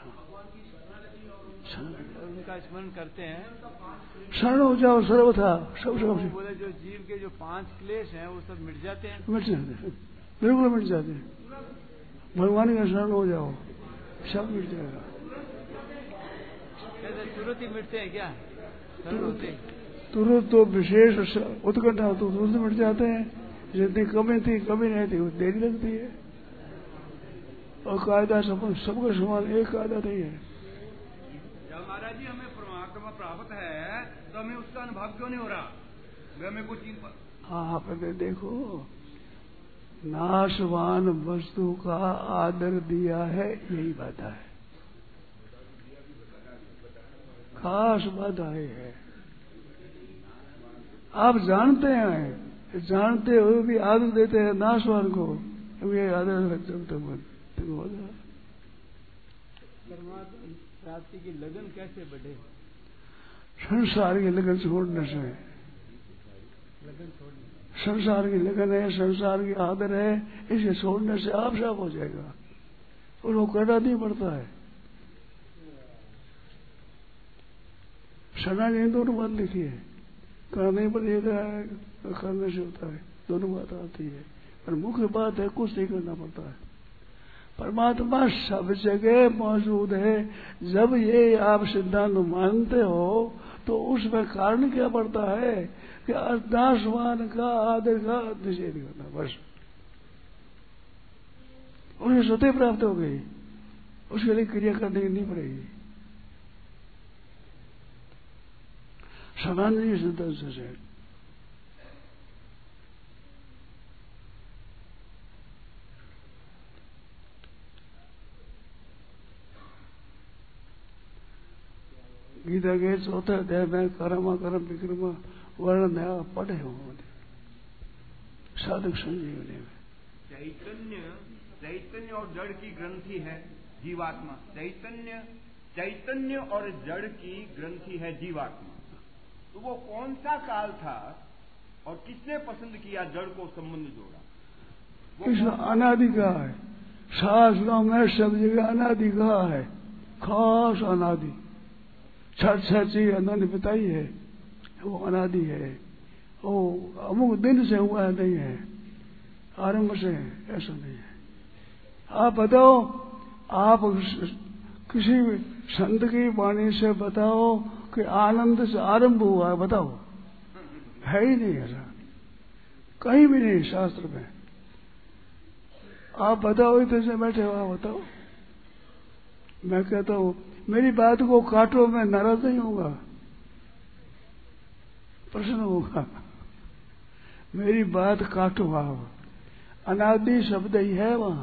उनका स्मरण करते हैं, शरण हो जाओ सर्वथा सब सब बोले जो जीव के जो पांच क्लेश हैं वो सब मिट जाते हैं। मिट जाते हैं, बिल्कुल मिट जाते हैं। भगवान का शरण हो जाओ सब मिट जाएगा। तुरंत ही मिटते हैं क्या? शरण होते तुरंत तो विशेष उत्कंठा तो तुरंत मिट जाते हैं। जितनी कमी थी कमी नहीं थी वो देरी लगती है। और कायदा सब सबका समान एक कायदा नहीं है। जब महाराज जी हमें परमात्मा प्राप्त है तो हमें उसका अनुभव क्यों नहीं हो रहा? हमें कुछ चीज आप देखो, नाशवान वस्तु का आदर दिया है, यही बात है, खास बात है। आप जानते हैं, जानते हुए भी आदर देते हैं नाशवान को, ये आदर परमात्मा प्राप्ति की लगन कैसे बढ़े? संसार की लगन छोड़ने से। लगन छोड़ने संसार की लगन है, संसार की आदर है, इसे छोड़ने से आप साफ हो जाएगा और वो करना नहीं पड़ता है। सना ने दोनों बात लिखी है, करने पर एक करने से होता है, दोनों बात आती है। पर मुख्य बात है कुछ नहीं करना पड़ता है। परमात्मा सब जगह मौजूद है। जब ये आप सिद्धांत मानते हो तो उसमें कारण क्या पड़ता है कि नाशवान का आदर का निषेध करना, बस उन्हें स्वतः प्राप्त हो गई, उसके लिए क्रिया करने की नहीं पड़ेगी। समान नहीं सिद्धांत से गीता के चौथे अध्याय में कर्म कर्म विक्रम वर्णन है, पढ़े हो साधक संजीवनी में। चैतन्य चैतन्य और जड़ की ग्रंथि है जीवात्मा। चैतन्य चैतन्य और जड़ की ग्रंथि है जीवात्मा। तो वो कौन सा काल था और किसने पसंद किया जड़ को संबंध जोड़ा? इसमें अनादि का है, शास्त्रों में सब जगह अनादि का है, खास अनादि। छठ छठ चीज अनादि बताई है, वो अनादि है, वो अमुक दिन से हुआ नहीं है, आरंभ से ऐसा नहीं है। आप बताओ, आप किसी भी संत की वाणी से बताओ कि आनंद से आरंभ हुआ है, बताओ, है ही नहीं ऐसा, कहीं भी नहीं शास्त्र में। आप बताओ, इधर से बैठे हो, आप बताओ। मैं कहता हूं मेरी बात को काटो, मैं नाराज नहीं होगा, प्रश्न होगा। मेरी बात काटो आप, अनादि शब्द ही है वहां।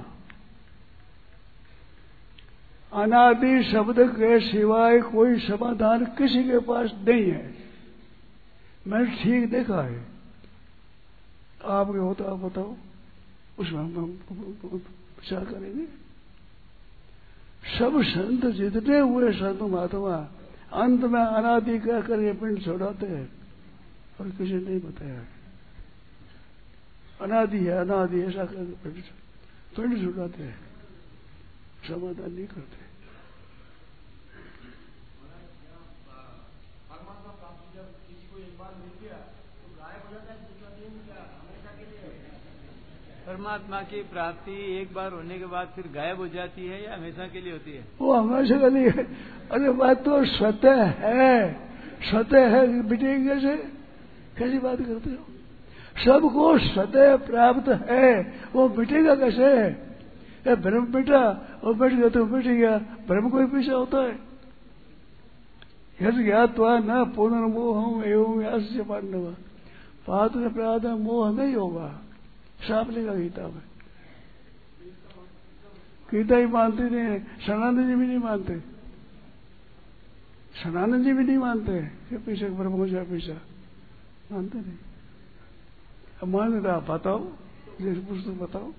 अनादि शब्द के सिवाय कोई समाधान किसी के पास नहीं है। मैंने ठीक देखा है, आपके होता आप बताओ, उसमें हम विचार करेंगे। सब संत जितने हुए संत महात्मा अंत में अनादि कहकर ये पिंड छोड़ाते हैं और किसी नहीं बताया अनादि है, अनादि ऐसा कहकर पिंड पिंड छुड़ाते हैं, समाधान नहीं करते। परमात्मा की प्राप्ति एक बार होने के बाद फिर गायब हो जाती है या हमेशा के लिए होती है? वो हमेशा के लिए। अरे बात तो स्वतः है, स्वतः है, मिटेगी कैसे? कैसी बात करते हो? सबको स्वतः प्राप्त है, वो मिटेगा कैसे? ये ब्रह्म मिटा और मिट गया तो मिट गया, ब्रह्म कोई पीछे होता है? यदि ज्ञातवा न पुनर्मोह एवं यास्य पांडव, पात्र प्राप्त मोह नहीं होगा, साफ लिखा गीता में। गीता ही मानते नहीं, सनातन जी भी नहीं मानते, सनातन जी भी नहीं मानते कि पीछे ब्रह्म हो जाए, पीछा मानते नहीं। अब मानते आप बताओ, जैसे पुस्तक बताओ।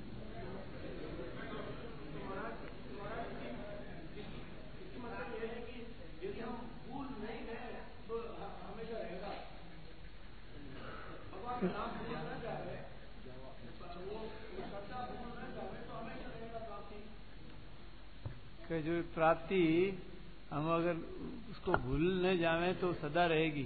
कि जो प्राप्ति हम अगर उसको भूलने जावे तो सदा रहेगी।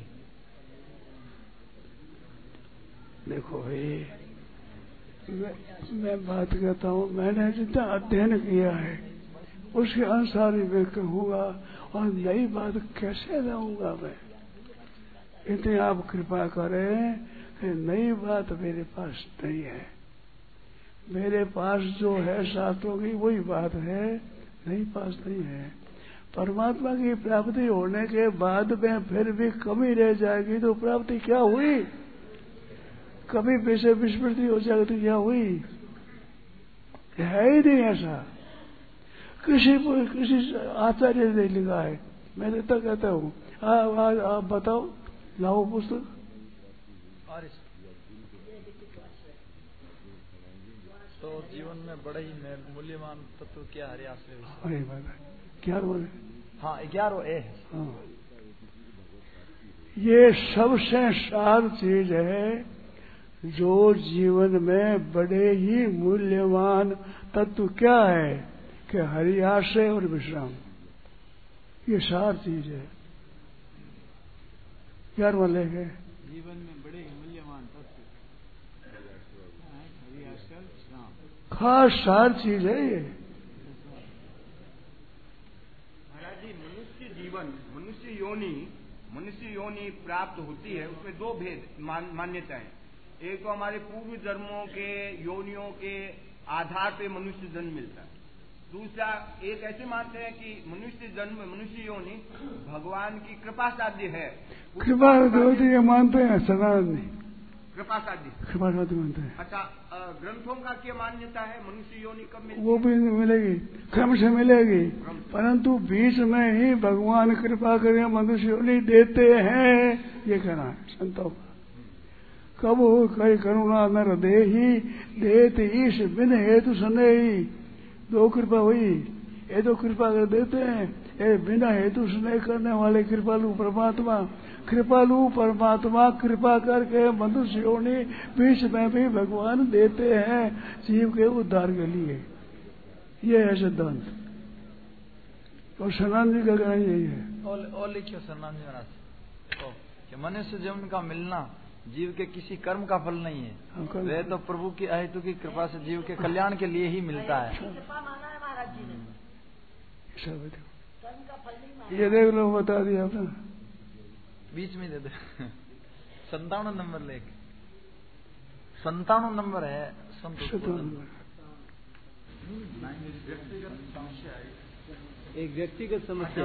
देखो भाई, मैं, मैं बात कहता हूँ, मैंने जितना अध्ययन किया है उसके अनुसार ही मैं कहूँगा, और नई बात कैसे लाऊंगा मैं? इतनी आप कृपा करें कि नई बात मेरे पास नहीं है। मेरे पास जो है शास्त्रों की वही बात है, नहीं पास नहीं है। परमात्मा की प्राप्ति होने के बाद में फिर भी कमी रह जाएगी तो प्राप्ति क्या हुई? कभी पीछे विस्मृति हो जाएगी तो क्या हुई? है ही नहीं ऐसा, किसी किसी आचार्य ने लिखा है। मैं इतना कहता हूँ, आप बताओ, लाओ पुस्तक। तो जीवन में बड़े ही मूल्यवान तत्व क्या है? अरे बाबा, ग्यारह, हाँ ग्यारह ए, हाँ, ये सबसे सार चीज है जो जीवन में बड़े ही मूल्यवान तत्व क्या है कि हरि आश्रय और विश्राम, ये सार चीज है। ग्यारहवां लेख है, जीवन में बड़े ही मूल्यवान तत्व हरि आश्रय विश्राम, खास सार चीज है ये। महाराज जी, मनुष्य जीवन, मनुष्य योनि, मनुष्य योनि प्राप्त होती है, उसमें दो भेद मान, मान्यताएं। एक तो हमारे पूर्व जन्मों के योनियों के आधार पे मनुष्य जन्म मिलता है। दूसरा, एक ऐसे मानते हैं कि मनुष्य जन्म, मनुष्य योनि भगवान की कृपा साध्य है। कृपा ये मानते हैं सनातन जी, कृपा साध्य, कृपा साध्य मानते हैं। अच्छा, ग्रंथों का क्या मान्यता है? मनुष्य योनि कब मिलती? वो भी मिलेगी, क्रम से मिलेगी, परंतु बीच में ही भगवान कृपा करें मनुष्य योनि देते हैं, ये कहना है संतों का। कब हो कई करुणा नर देही, देत ईश बिन हेतु स्नेही। दो कृपा हुई, ये तो कृपा कर देते हैं, ये बिना हेतु स्नेह करने वाले कृपालु परमात्मा। कृपालु परमात्मा कृपा करके मनुष्य योनि बीच में भी भगवान देते हैं जीव के उद्धार के लिए। ये है सिद्धांत, और सनातन जी का कहना यही है। और, और लिखियो सनातन जी महाराज तो कि मनुष्य जीवन का मिलना जीव के किसी कर्म का फल नहीं है, वह तो प्रभु की अहेतु की कृपा से जीव के कल्याण के लिए ही मिलता है। कृपा माना है महाराज जी ने, कर्म का फल नहीं माना। ये देख लो, बता दिया आपने, बीच में दे दे। संतावन नंबर लेख, संतावन नंबर है एक व्यक्तिगत समस्या।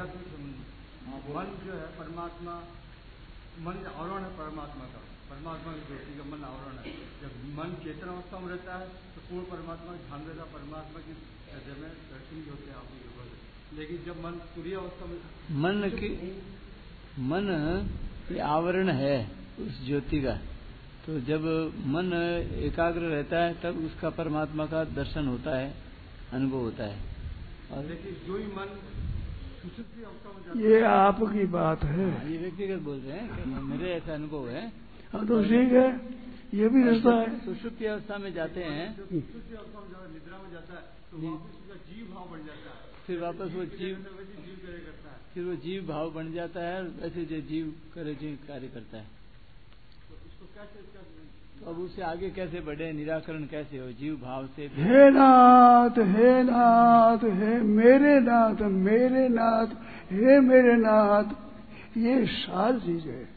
मन जो है परमात्मा, मन आवरण है परमात्मा का, परमात्मा की ज्योति का मन आवरण है। जब मन चेतन अवस्था में रहता है तो पूर्ण परमात्मा ध्यान देगा, परमात्मा की हृदय में दर्शन भी होते हैं आपकी जरूरत। लेकिन जब मन पूरी अवस्था में, मन की मन ये आवरण है उस ज्योति का, तो जब मन एकाग्र रहता है तब उसका परमात्मा का दर्शन होता है, अनुभव होता है। और लेकिन जो ही मन सुषुप्ति अवस्था में जाता है, ये आपकी बात है, ये व्यक्तिगत बोल रहे हैं कि मेरे ऐसा अनुभव है। हाँ तो ठीक है, ये भी रास्ता है। सुषुप्ति अवस्था में जाते हैं, सुषुप्ति अवस्था में जाता है, निद्रा में जाता है, तो वापस उसका जीव भाव बढ़ जाता है, फिर वापस वो जीव जीव कार्य करता है, फिर वो जीव भाव बन जाता है, ऐसे जो जीव करे जो कार्य करता है। तो इसको तो अब उससे आगे कैसे बढ़े, निराकरण कैसे हो जीव भाव से? हे नाथ हे नाथ हे मेरे नाथ मेरे नाथ हे मेरे नाथ, ये सार चीज है।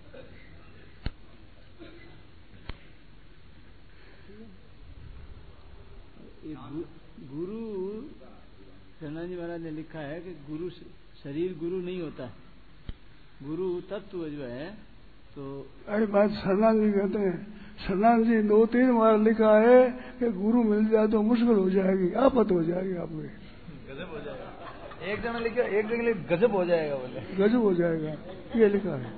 गुरु शरणाजी महाराज ने लिखा है कि गुरु शरीर गुरु नहीं होता है, गुरु तत्व जो है। तो अरे बात शरणान जी कहते हैं, शरणान जी दो तीन बार लिखा है कि गुरु मिल जाए तो मुश्किल हो जाएगी, आफत हो जाएगी, आपको गजब हो जाएगा। एक जगह लिखा, एक जगह लिख गजब हो जाएगा, बोले गजब हो जाएगा, ये लिखा है।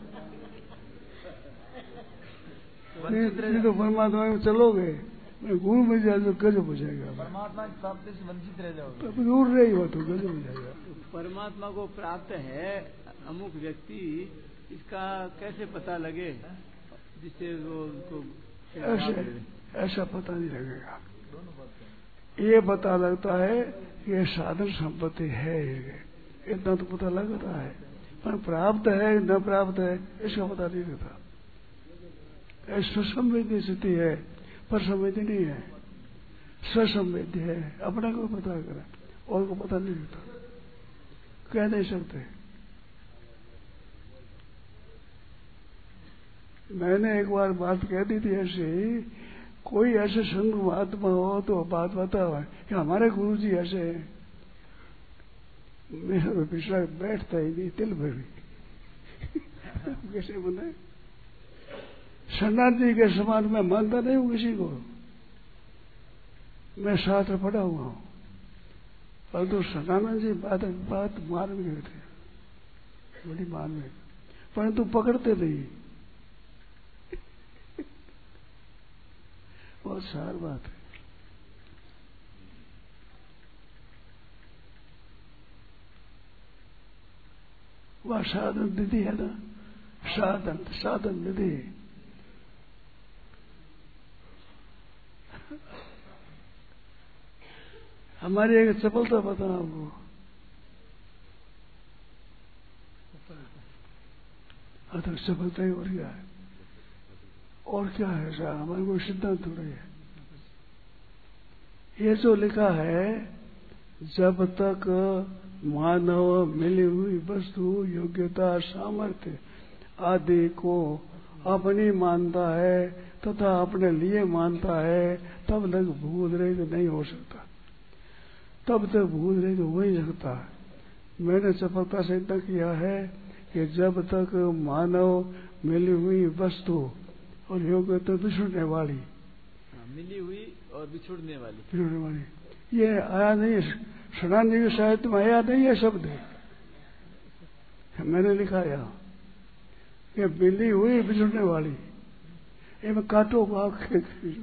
नहीं तो परमात्मा में चलोगे, गुरु मिल जाए तो गजब हो जाएगा, परमात्मा की प्राप्ति से वंचित रह जाओगे, तो दूर रही हो तो गजब हो जाएगा। परमात्मा को प्राप्त है अमुक व्यक्ति, इसका कैसे पता लगे जिससे वो उनको ऐसे ऐसा पता नहीं लगेगा। ये पता लगता है कि ये साधन संपत्ति है, इतना तो पता लगता है, पर प्राप्त है न प्राप्त है इसका पता नहीं लगता। स्वसंवेदी स्थिति है पर संवेदी नहीं है, स्वसंवेदी है, अपने को पता करा और को पता नहीं लगता, कह नहीं सकते। मैंने एक बार बात कह दी थी ऐसे ही, कोई ऐसे संत महात्मा हो तो बात बताओ कि हमारे गुरु जी ऐसे हैं, मेरा तो पिछला बैठता ही नहीं तिल भर भी कैसे बोले। शरणार्थी जी के समान मैं मानता नहीं हूं किसी को, मैं शास्त्र पढ़ा हुआ हूं, परंतु शरणानंद जी बात बात मान में गए थे, बड़ी मान में, परंतु पकड़ते नहीं। बहुत सार बात है। वह साधन निधि है ना, साधन साधन निधि। हमारी एक सफलता बता आपको, अतः सफलता ही और क्या है, और क्या है साहब, हमारे कोई सिद्धांत थोड़ा है। ये जो लिखा है, जब तक मानव मिली हुई वस्तु योग्यता सामर्थ्य आदि को अपनी मानता है तथा अपने लिए मानता है, तब तक भूत रहित नहीं हो सकता, तब तक भूत रहित हो ही सकता है। मैंने सफलता से इतना किया है कि जब तक मानव मिली हुई वस्तु और योग्यता बिछुड़ने वाली, मिली हुई और बिछुड़ने वाली, बिछुड़ने वाली, ये आया नहीं, शरणानंद जी के साहित्य में आया नहीं है शब्द, मैंने लिखा यहाँ कि मिली हुई बिछुड़ने वाली, ये मैं काटो को आंखें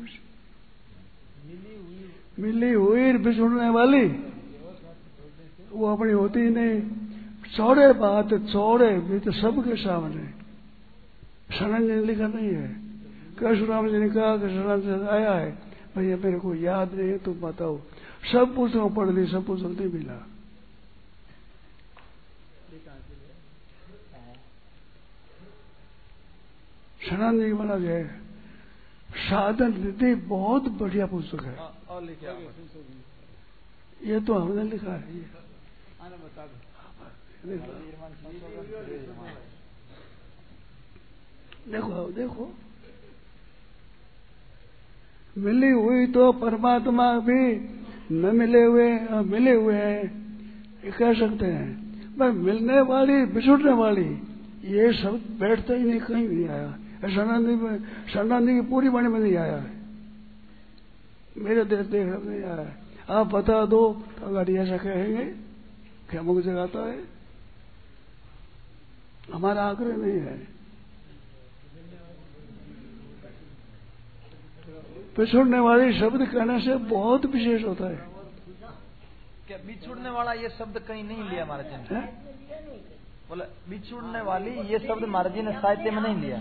मिली हुई बिछुड़ने वाली, वो अपनी होती ही नहीं, चौड़े बात चौड़े भी तो सबके सामने। शरणानंद जी ने लिखा नहीं है, परशुराम जी ने कहा कि शरणानंद जी आया है, भैया मेरे को याद नहीं है तुम बताओ, सब पुस्तकों पढ़ ली, सब पुस्तक नहीं मिला। शरणानंद जी बना गया साधन निधि, बहुत बढ़िया पुस्तक है, और लिखे ये तो हमने लिखा है। ये बता देखो देखो, मिली हुई तो परमात्मा भी न मिले हुए मिले हुए हैं, ये कह सकते हैं, पर मिलने वाली बिछुड़ने वाली ये शब्द बैठता ही नहीं, कहीं नहीं आया। शरणानंद में शरणानंद की पूरी वाणी में नहीं आया है, मेरे देश देख नहीं आया है। आप बता दो तो अगर ऐसा कहेंगे कि अमुक जगाता है, हमारा आग्रह नहीं है। बिछुड़ने वाली शब्द कहने से बहुत विशेष होता है। क्या बिछुड़ने वाला ये शब्द कहीं नहीं लिया महाराज जी ने? बोला बिछुड़ने वाली ये शब्द महाराज जी ने साहित्य में नहीं लिया।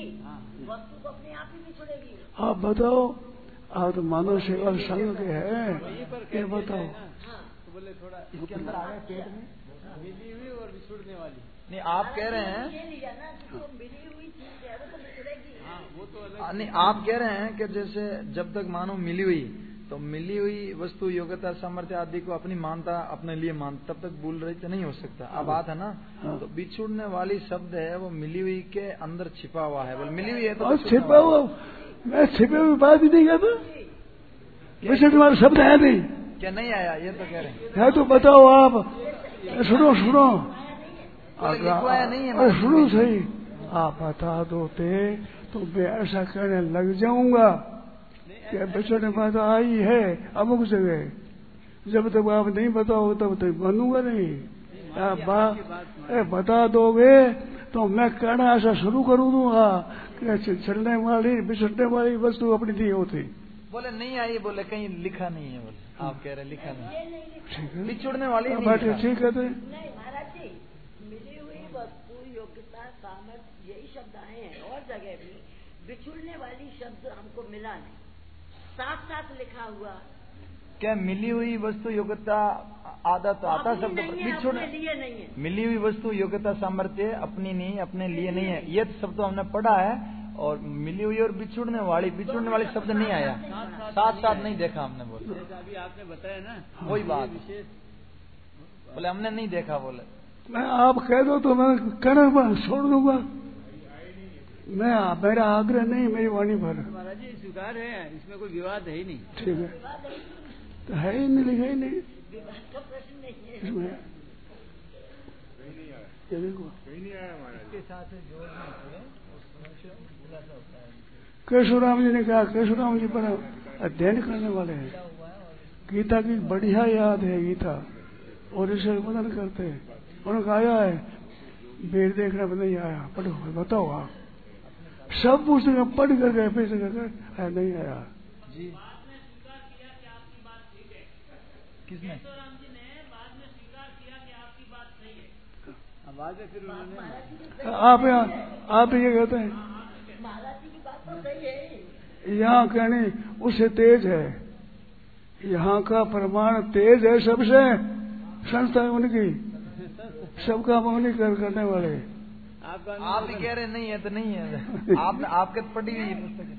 आप बताओ, आप तो मानव सेवा संघ के हैं, ये बताओ। बोले थोड़ा इसके अंदर आ गए पेट में मिली हुई और बिछुड़ने वाली। नहीं, आप कह रहे हैं ये लिया ना कि जो मिली हुई चीज है वो तो बिछड़ेगी। हाँ, वो तो अलग। नहीं, आप कह रहे हैं कि जैसे जब तक मानो मिली हुई, तो मिली हुई वस्तु योग्यता सामर्थ्य आदि को अपनी मानता, अपने लिए मान, तब तक भूल रही तो नहीं हो सकता। अब बात है ना, तो बिछुड़ने वाली शब्द है वो मिली हुई के अंदर छिपा हुआ है। बोल मिली हुई है तो छिपा हुआ, मैं छिपे हुई बात ही नहीं कहता। बिछुड़ने वाला शब्द है नहीं, क्या नहीं आया ये तो कह रहे हैं। है तो बताओ आप, सुनो सुनो, नहीं है, सुनो सही, आप बता दोते तो मैं ऐसा कहने लग जाऊंगा कि बिछड़ने बात आई है अमुक जगह। जब तक आप नहीं बताओ तब तक बनूंगा नहीं। आप बा, बता दोगे तो मैं कहना ऐसा शुरू करूँ दूंगा कि चलने वाली बिछड़ने वाली वस्तु अपनी नहीं होती। बोले नहीं आई, बोले कहीं लिखा नहीं है। बोले आप कह रहे लिखा नहीं, बिछुड़ने वाली ठीक है। नहीं महाराज जी, मिली हुई वस्तु योग्यता सामर्थ्य यही शब्द आए हैं, और जगह भी बिछुड़ने वाली शब्द हमको मिला नहीं, साथ साथ लिखा हुआ। क्या मिली हुई वस्तु योग्यता आधा तो आता शब्द बिछुड़ने लिए नहीं है। मिली हुई वस्तु योग्यता सामर्थ्य अपनी नहीं, अपने लिए नहीं है, ये शब्द तो हमने पढ़ा है। और मिली हुई और बिछुड़ने वाली, बिछुड़ने वाली शब्द नहीं आया, साथ साथ नहीं देखा हमने। बोले अभी आपने बताया ना वही बात, बोले हमने नहीं देखा। बोले मैं आप कह दो तो मैं कहना छोड़ दूंगा। मैं मेरा आग्रह नहीं, मेरी वाणी पर। महाराज जी स्वीकार है, इसमें कोई विवाद है ही नहीं। ठीक है, तो है ही नहीं, लिखा ही नहीं इसमें। ये देखो केशवराम जी ने कहा, केशवराम जी पर अध्ययन करने वाले हैं, गीता की बढ़िया याद है गीता, और इसे वर्णन करते हैं। उन्होंने कहा आया है, वेद देखना भी नहीं आया, पढ़ो बताओ आप। सब पुस्तक पढ़ कर गए, फिर कर नहीं आया जी। किसने? आप आप ये कहते हैं यहाँ कहने उससे तेज है, यहाँ का प्रमाण तेज है सबसे, संस्था उनकी सबका मौनी कर करने वाले। आप भी कह रहे नहीं है तो नहीं है, आप आपके पढ़ी हुई पुस्तक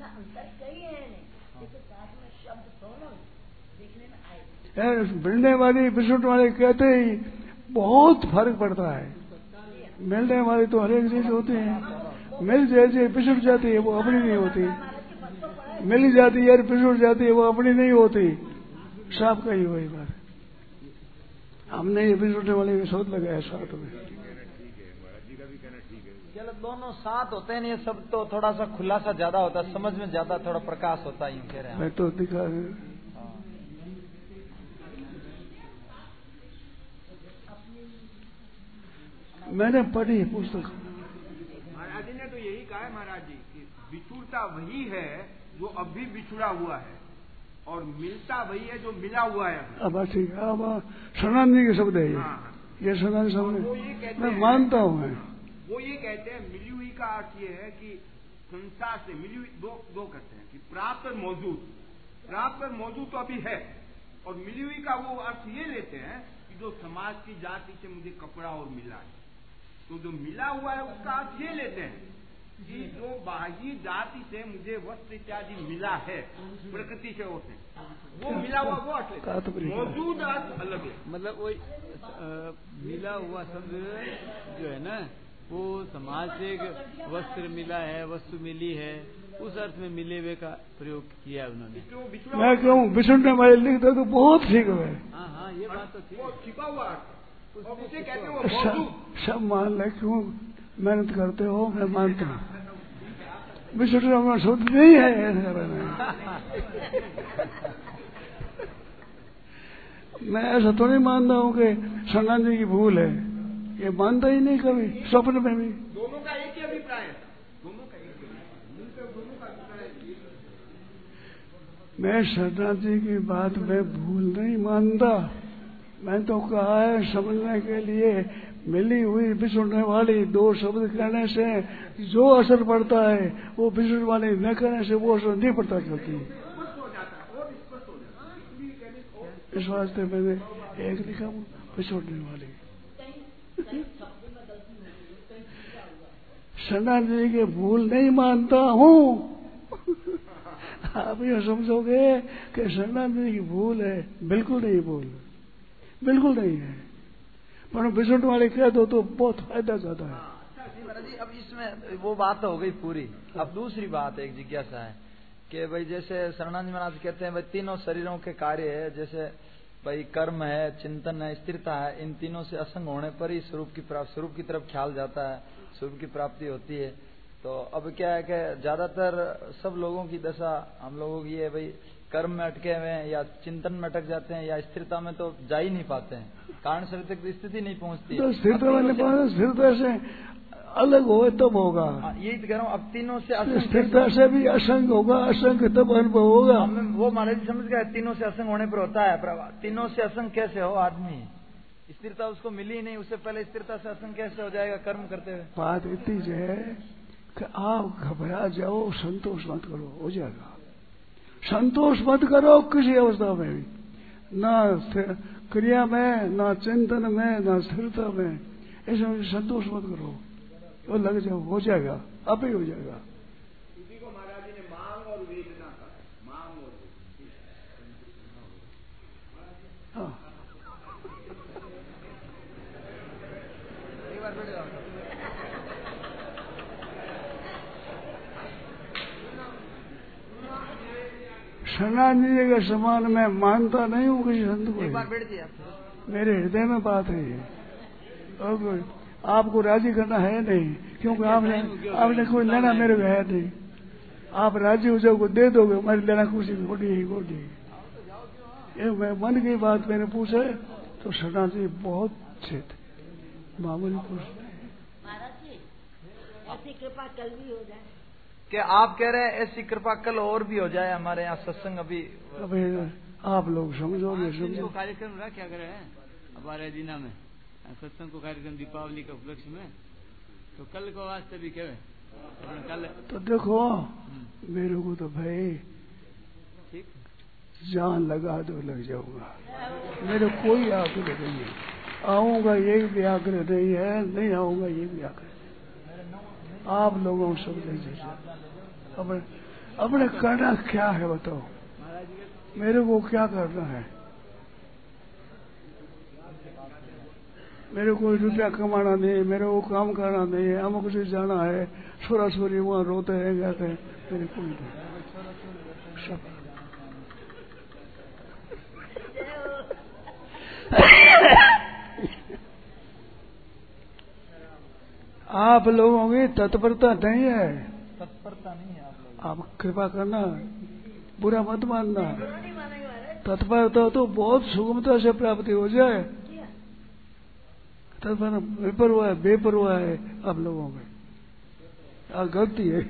है। मिलने वाली बिछुट वाले कहते ही बहुत फर्क पड़ता है। मिलने वाली तो हर एक चीज होती है, मिल जैसे बिछुट जाती है वो अपनी नहीं होती, मिल जाती है बिछुट जाती है वो अपनी नहीं होती। साफ कही वही बात। हमने ये बिछुटने वाले शोध लगाया साथ में। चलो दोनों साथ होते हैं, ये सब तो थोड़ा सा खुलासा ज्यादा होता है, समझ में ज्यादा थोड़ा प्रकाश होता है, यूँ कह रहे हैं। मैं तो दिखा मैंने पढ़ी पुस्तक। महाराज जी ने तो यही कहा है महाराज जी कि बिछुड़ता वही है जो अभी बिछुड़ा हुआ है, और मिलता वही है जो मिला हुआ है। अब ठीक है, अब सनातन जी के शब्द है ये। हाँ। ये सनातन शब्द मैं मानता हूँ। मैं वो ये कहते हैं मिली हुई का अर्थ ये है कि संसार से मिली हुई, दो दो कहते हैं कि प्राप्त और मौजूद। प्राप्त और मौजूद तो अभी है, और मिली हुई का वो अर्थ ये लेते हैं कि जो समाज की जाति से मुझे कपड़ा और मिला है, तो जो मिला हुआ है उसका अर्थ ये लेते हैं कि जो बाह्य जाति से मुझे वस्त्र इत्यादि मिला है, प्रकृति से होते हैं, वो मिला हुआ वो अर्थ लेते हैं। मौजूद अर्थ अलग है। मतलब वही मिला हुआ शब्द जो है ना, वो समाज से वस्त्र मिला है, वस्तु मिली है, उस अर्थ में मिले हुए का प्रयोग किया है उन्होंने। मैं कहूँ बिछुड़ने वाले लिखते तो बहुत ठीक है। हाँ हाँ, ये बात तो ठीक। छिपा हुआ अर्थ उसे कहते हैं वो मौजूद। सब मान ले, क्यों मेहनत करते हो, मैं मानता हूँ। बिछुड़ने वाला शब्द नहीं है। मैं ऐसा तो नहीं मानता हूँ कि सनातन जी की भूल है, ये मानता ही नहीं कभी, स्वप्न में भी। दोनों का एक ही अभिप्राय है, दोनों का एक दोनों का अभिप्राय। मैं सनातन जी की बात में भूल नहीं मानता। मैं तो कहा है समझने के लिए, मिली हुई बिछुड़ने वाली दो शब्द कहने से जो असर पड़ता है वो बिछुड़ने वाली न कहने से वो असर नहीं पड़ता। क्योंकि इस वास्ते मैंने एक लिखा बिछुड़ने वाली। शरणागति की भूल नहीं मानता हूँ। आप ये समझोगे कि शरणागति की भूल है, बिल्कुल नहीं भूल, बिल्कुल नहीं है। पर बिछड़ वाले कह दो तो बहुत फायदा ज्यादा है। महाराज जी, अब इसमें वो बात हो गई पूरी। अब दूसरी बात एक जिज्ञासा है कि भाई जैसे शरणानंद महाराज कहते हैं भाई तीनों शरीरों के कार्य है, जैसे भाई कर्म है, चिंतन है, स्थिरता है, इन तीनों से असंग होने पर ही स्वरूप की प्राप्ति, स्वरूप की तरफ ख्याल जाता है, स्वरूप की प्राप्ति होती है। तो अब क्या है कि ज्यादातर सब लोगों की दशा हम लोगों की है भाई कर्म में अटके हुए हैं या चिंतन में अटक जाते हैं या स्थिरता में तो जा ही नहीं पाते हैं, कारण शरीर तक स्थिति नहीं पहुंचती। तो स्थिरता में नहीं पहुंचती, स्थिरता से अलग हो तब होगा। यही तो कह रहा हूँ, अब तीनों से असंग, स्थिरता से भी असंग होगा, असंग तब अनुभव होगा। वो महाराज समझ गए, तीनों से असंग होने पर होता है। तीनों से असंग कैसे हो आदमी, स्थिरता उसको मिली ही नहीं, उससे पहले स्थिरता से असंग कैसे हो जाएगा कर्म करते हुए। बात इतनी है कि आप घबरा जाओ, संतोष मत करो, हो जाएगा। संतोष मत करो किसी अवस्था में भी, ना क्रिया में, ना चिंतन में, ना स्थिरता में, ऐसे संतोष मत करो, वो लग जाओ, हो जाएगा, अब ही हो जाएगा। इसी को महाराज जी ने मांग और वेदना का, मांग और हाँ एक बार बैठ जाओ। शरणागति के समान मैं मानता नहीं हूँ किसी संत को। एक बार बैठ जाइए। मेरे हृदय में बात है ये, और आपको राजी करना है नहीं, क्योंकि आपने आपने कोई लेना मेरे को है नहीं। आप राजी हो जाओगे, दे दोगे, हमारी लेना खुशी गोटी ही गोटी। ये मैं मन की बात मैंने पूछे तो शरणागति बहुत अच्छे थे, मामूली पुरुष। महाराज जी, ऐसी कृपा कल भी हो जाए। कि आप कह रहे हैं ऐसी कृपा कल और भी हो जाए हमारे यहाँ सत्संग अभी अभी आप लोग समझोगे। समझो कार्यक्रम रहा क्या करे हैं हमारे दिना में सत्संग को कार्यक्रम दीपावली के उपलक्ष्य में, तो कल को वास्ते भी कहे कल। तो देखो मेरे को तो भाई ठीक जान लगा दो, लग जाऊंगा, मेरे कोई आग्रह नहीं है। आऊंगा यही भी आग्रह नहीं है, नहीं आऊंगा यही भी आग्रह। आप लोगों को सब जैसे अपने अपने करना क्या है बताओ, मेरे को क्या करना है? मेरे को रुपया कमाना नहीं, मेरे को काम करना नहीं है, अमुक से जाना है, छोरा छोरी वहां रोते हैं जाते हैं, मेरे कोई नहीं सब। आप लोगों की तत्परता नहीं है, तत्परता नहीं है आप लोग। आप कृपा करना, बुरा मत मानना। तत्परता तो बहुत सुगमता से प्राप्ति हो जाए, तत्पर बेपरवाह बेपरवाह है आप लोगों में, आ गलती है।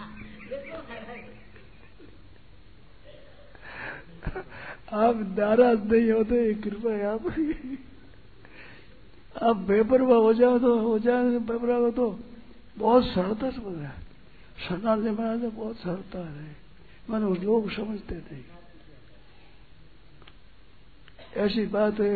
आप नाराज नहीं होते, कृपा है आपकी। आप बेपरवाह हो जाओ तो हो जाए, बेपरवाह हो तो बहुत सरलता से बोल रहा है। शरणागति महाराज बहुत सरलता है, मानो लोग समझते नहीं। ऐसी बात है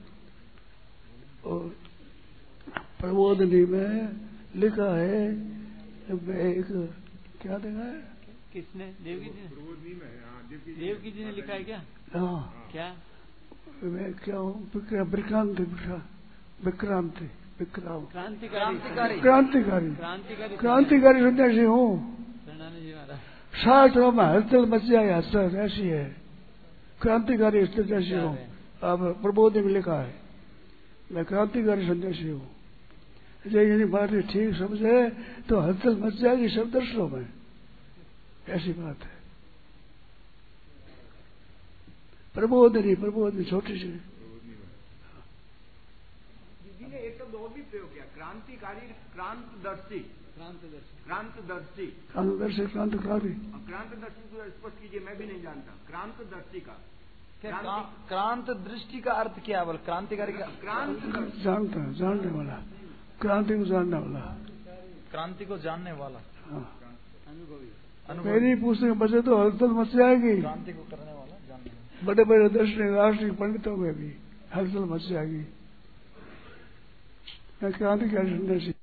और प्रबोधनी में लिखा है, एक क्या देखा है? किसने? देवकी जी ने? देवकी जी ने लिखा है क्या? हाँ क्या? मैं क्या हूँ? विक्रांति विक्रांति विक्रांति क्रांतिकारी क्रांतिकारी क्रांतिकारी क्रांतिकारी सन्यासी हूँ। जी महाराज साठ में हलचल मच जाए, हलचल ऐसी है, क्रांतिकारी सन्यासी हूँ। अब प्रबोधनी में लिखा है मैं क्रांतिकारी सन्यासी हूँ। यदि बात ठीक समझे तो हलचल मच जाएगी सब दर्शनों में, ऐसी बात है। प्रबोधनी प्रबोधनी छोटी सी दीदी ने एक शब्द और भी प्रयोग किया, क्रांतिकारी, क्रांतदर्शी, क्रांतदर्शी क्रांतदर्शी क्रांतदर्शी क्रांतिकारी। क्रांतदर्शी को स्पष्ट कीजिए, मैं भी नहीं जानता क्रांतदर्शी का। क्रांत दृष्टि का अर्थ क्या है? बोल क्रांतिकारी का क्रांत जानता है, जानने वाला, क्रांति को जानने वाला, क्रांति को जानने वाला। हाँ। अनुभवी मेरी पूछने के बचे तो हलचल मच जाएगी। क्रांति को करने वाला, जानने वाला। बड़े बड़े दर्शनीय राष्ट्रीय पंडितों में भी हलचल मच जाएगी। क्रांतिकारी सन्यासी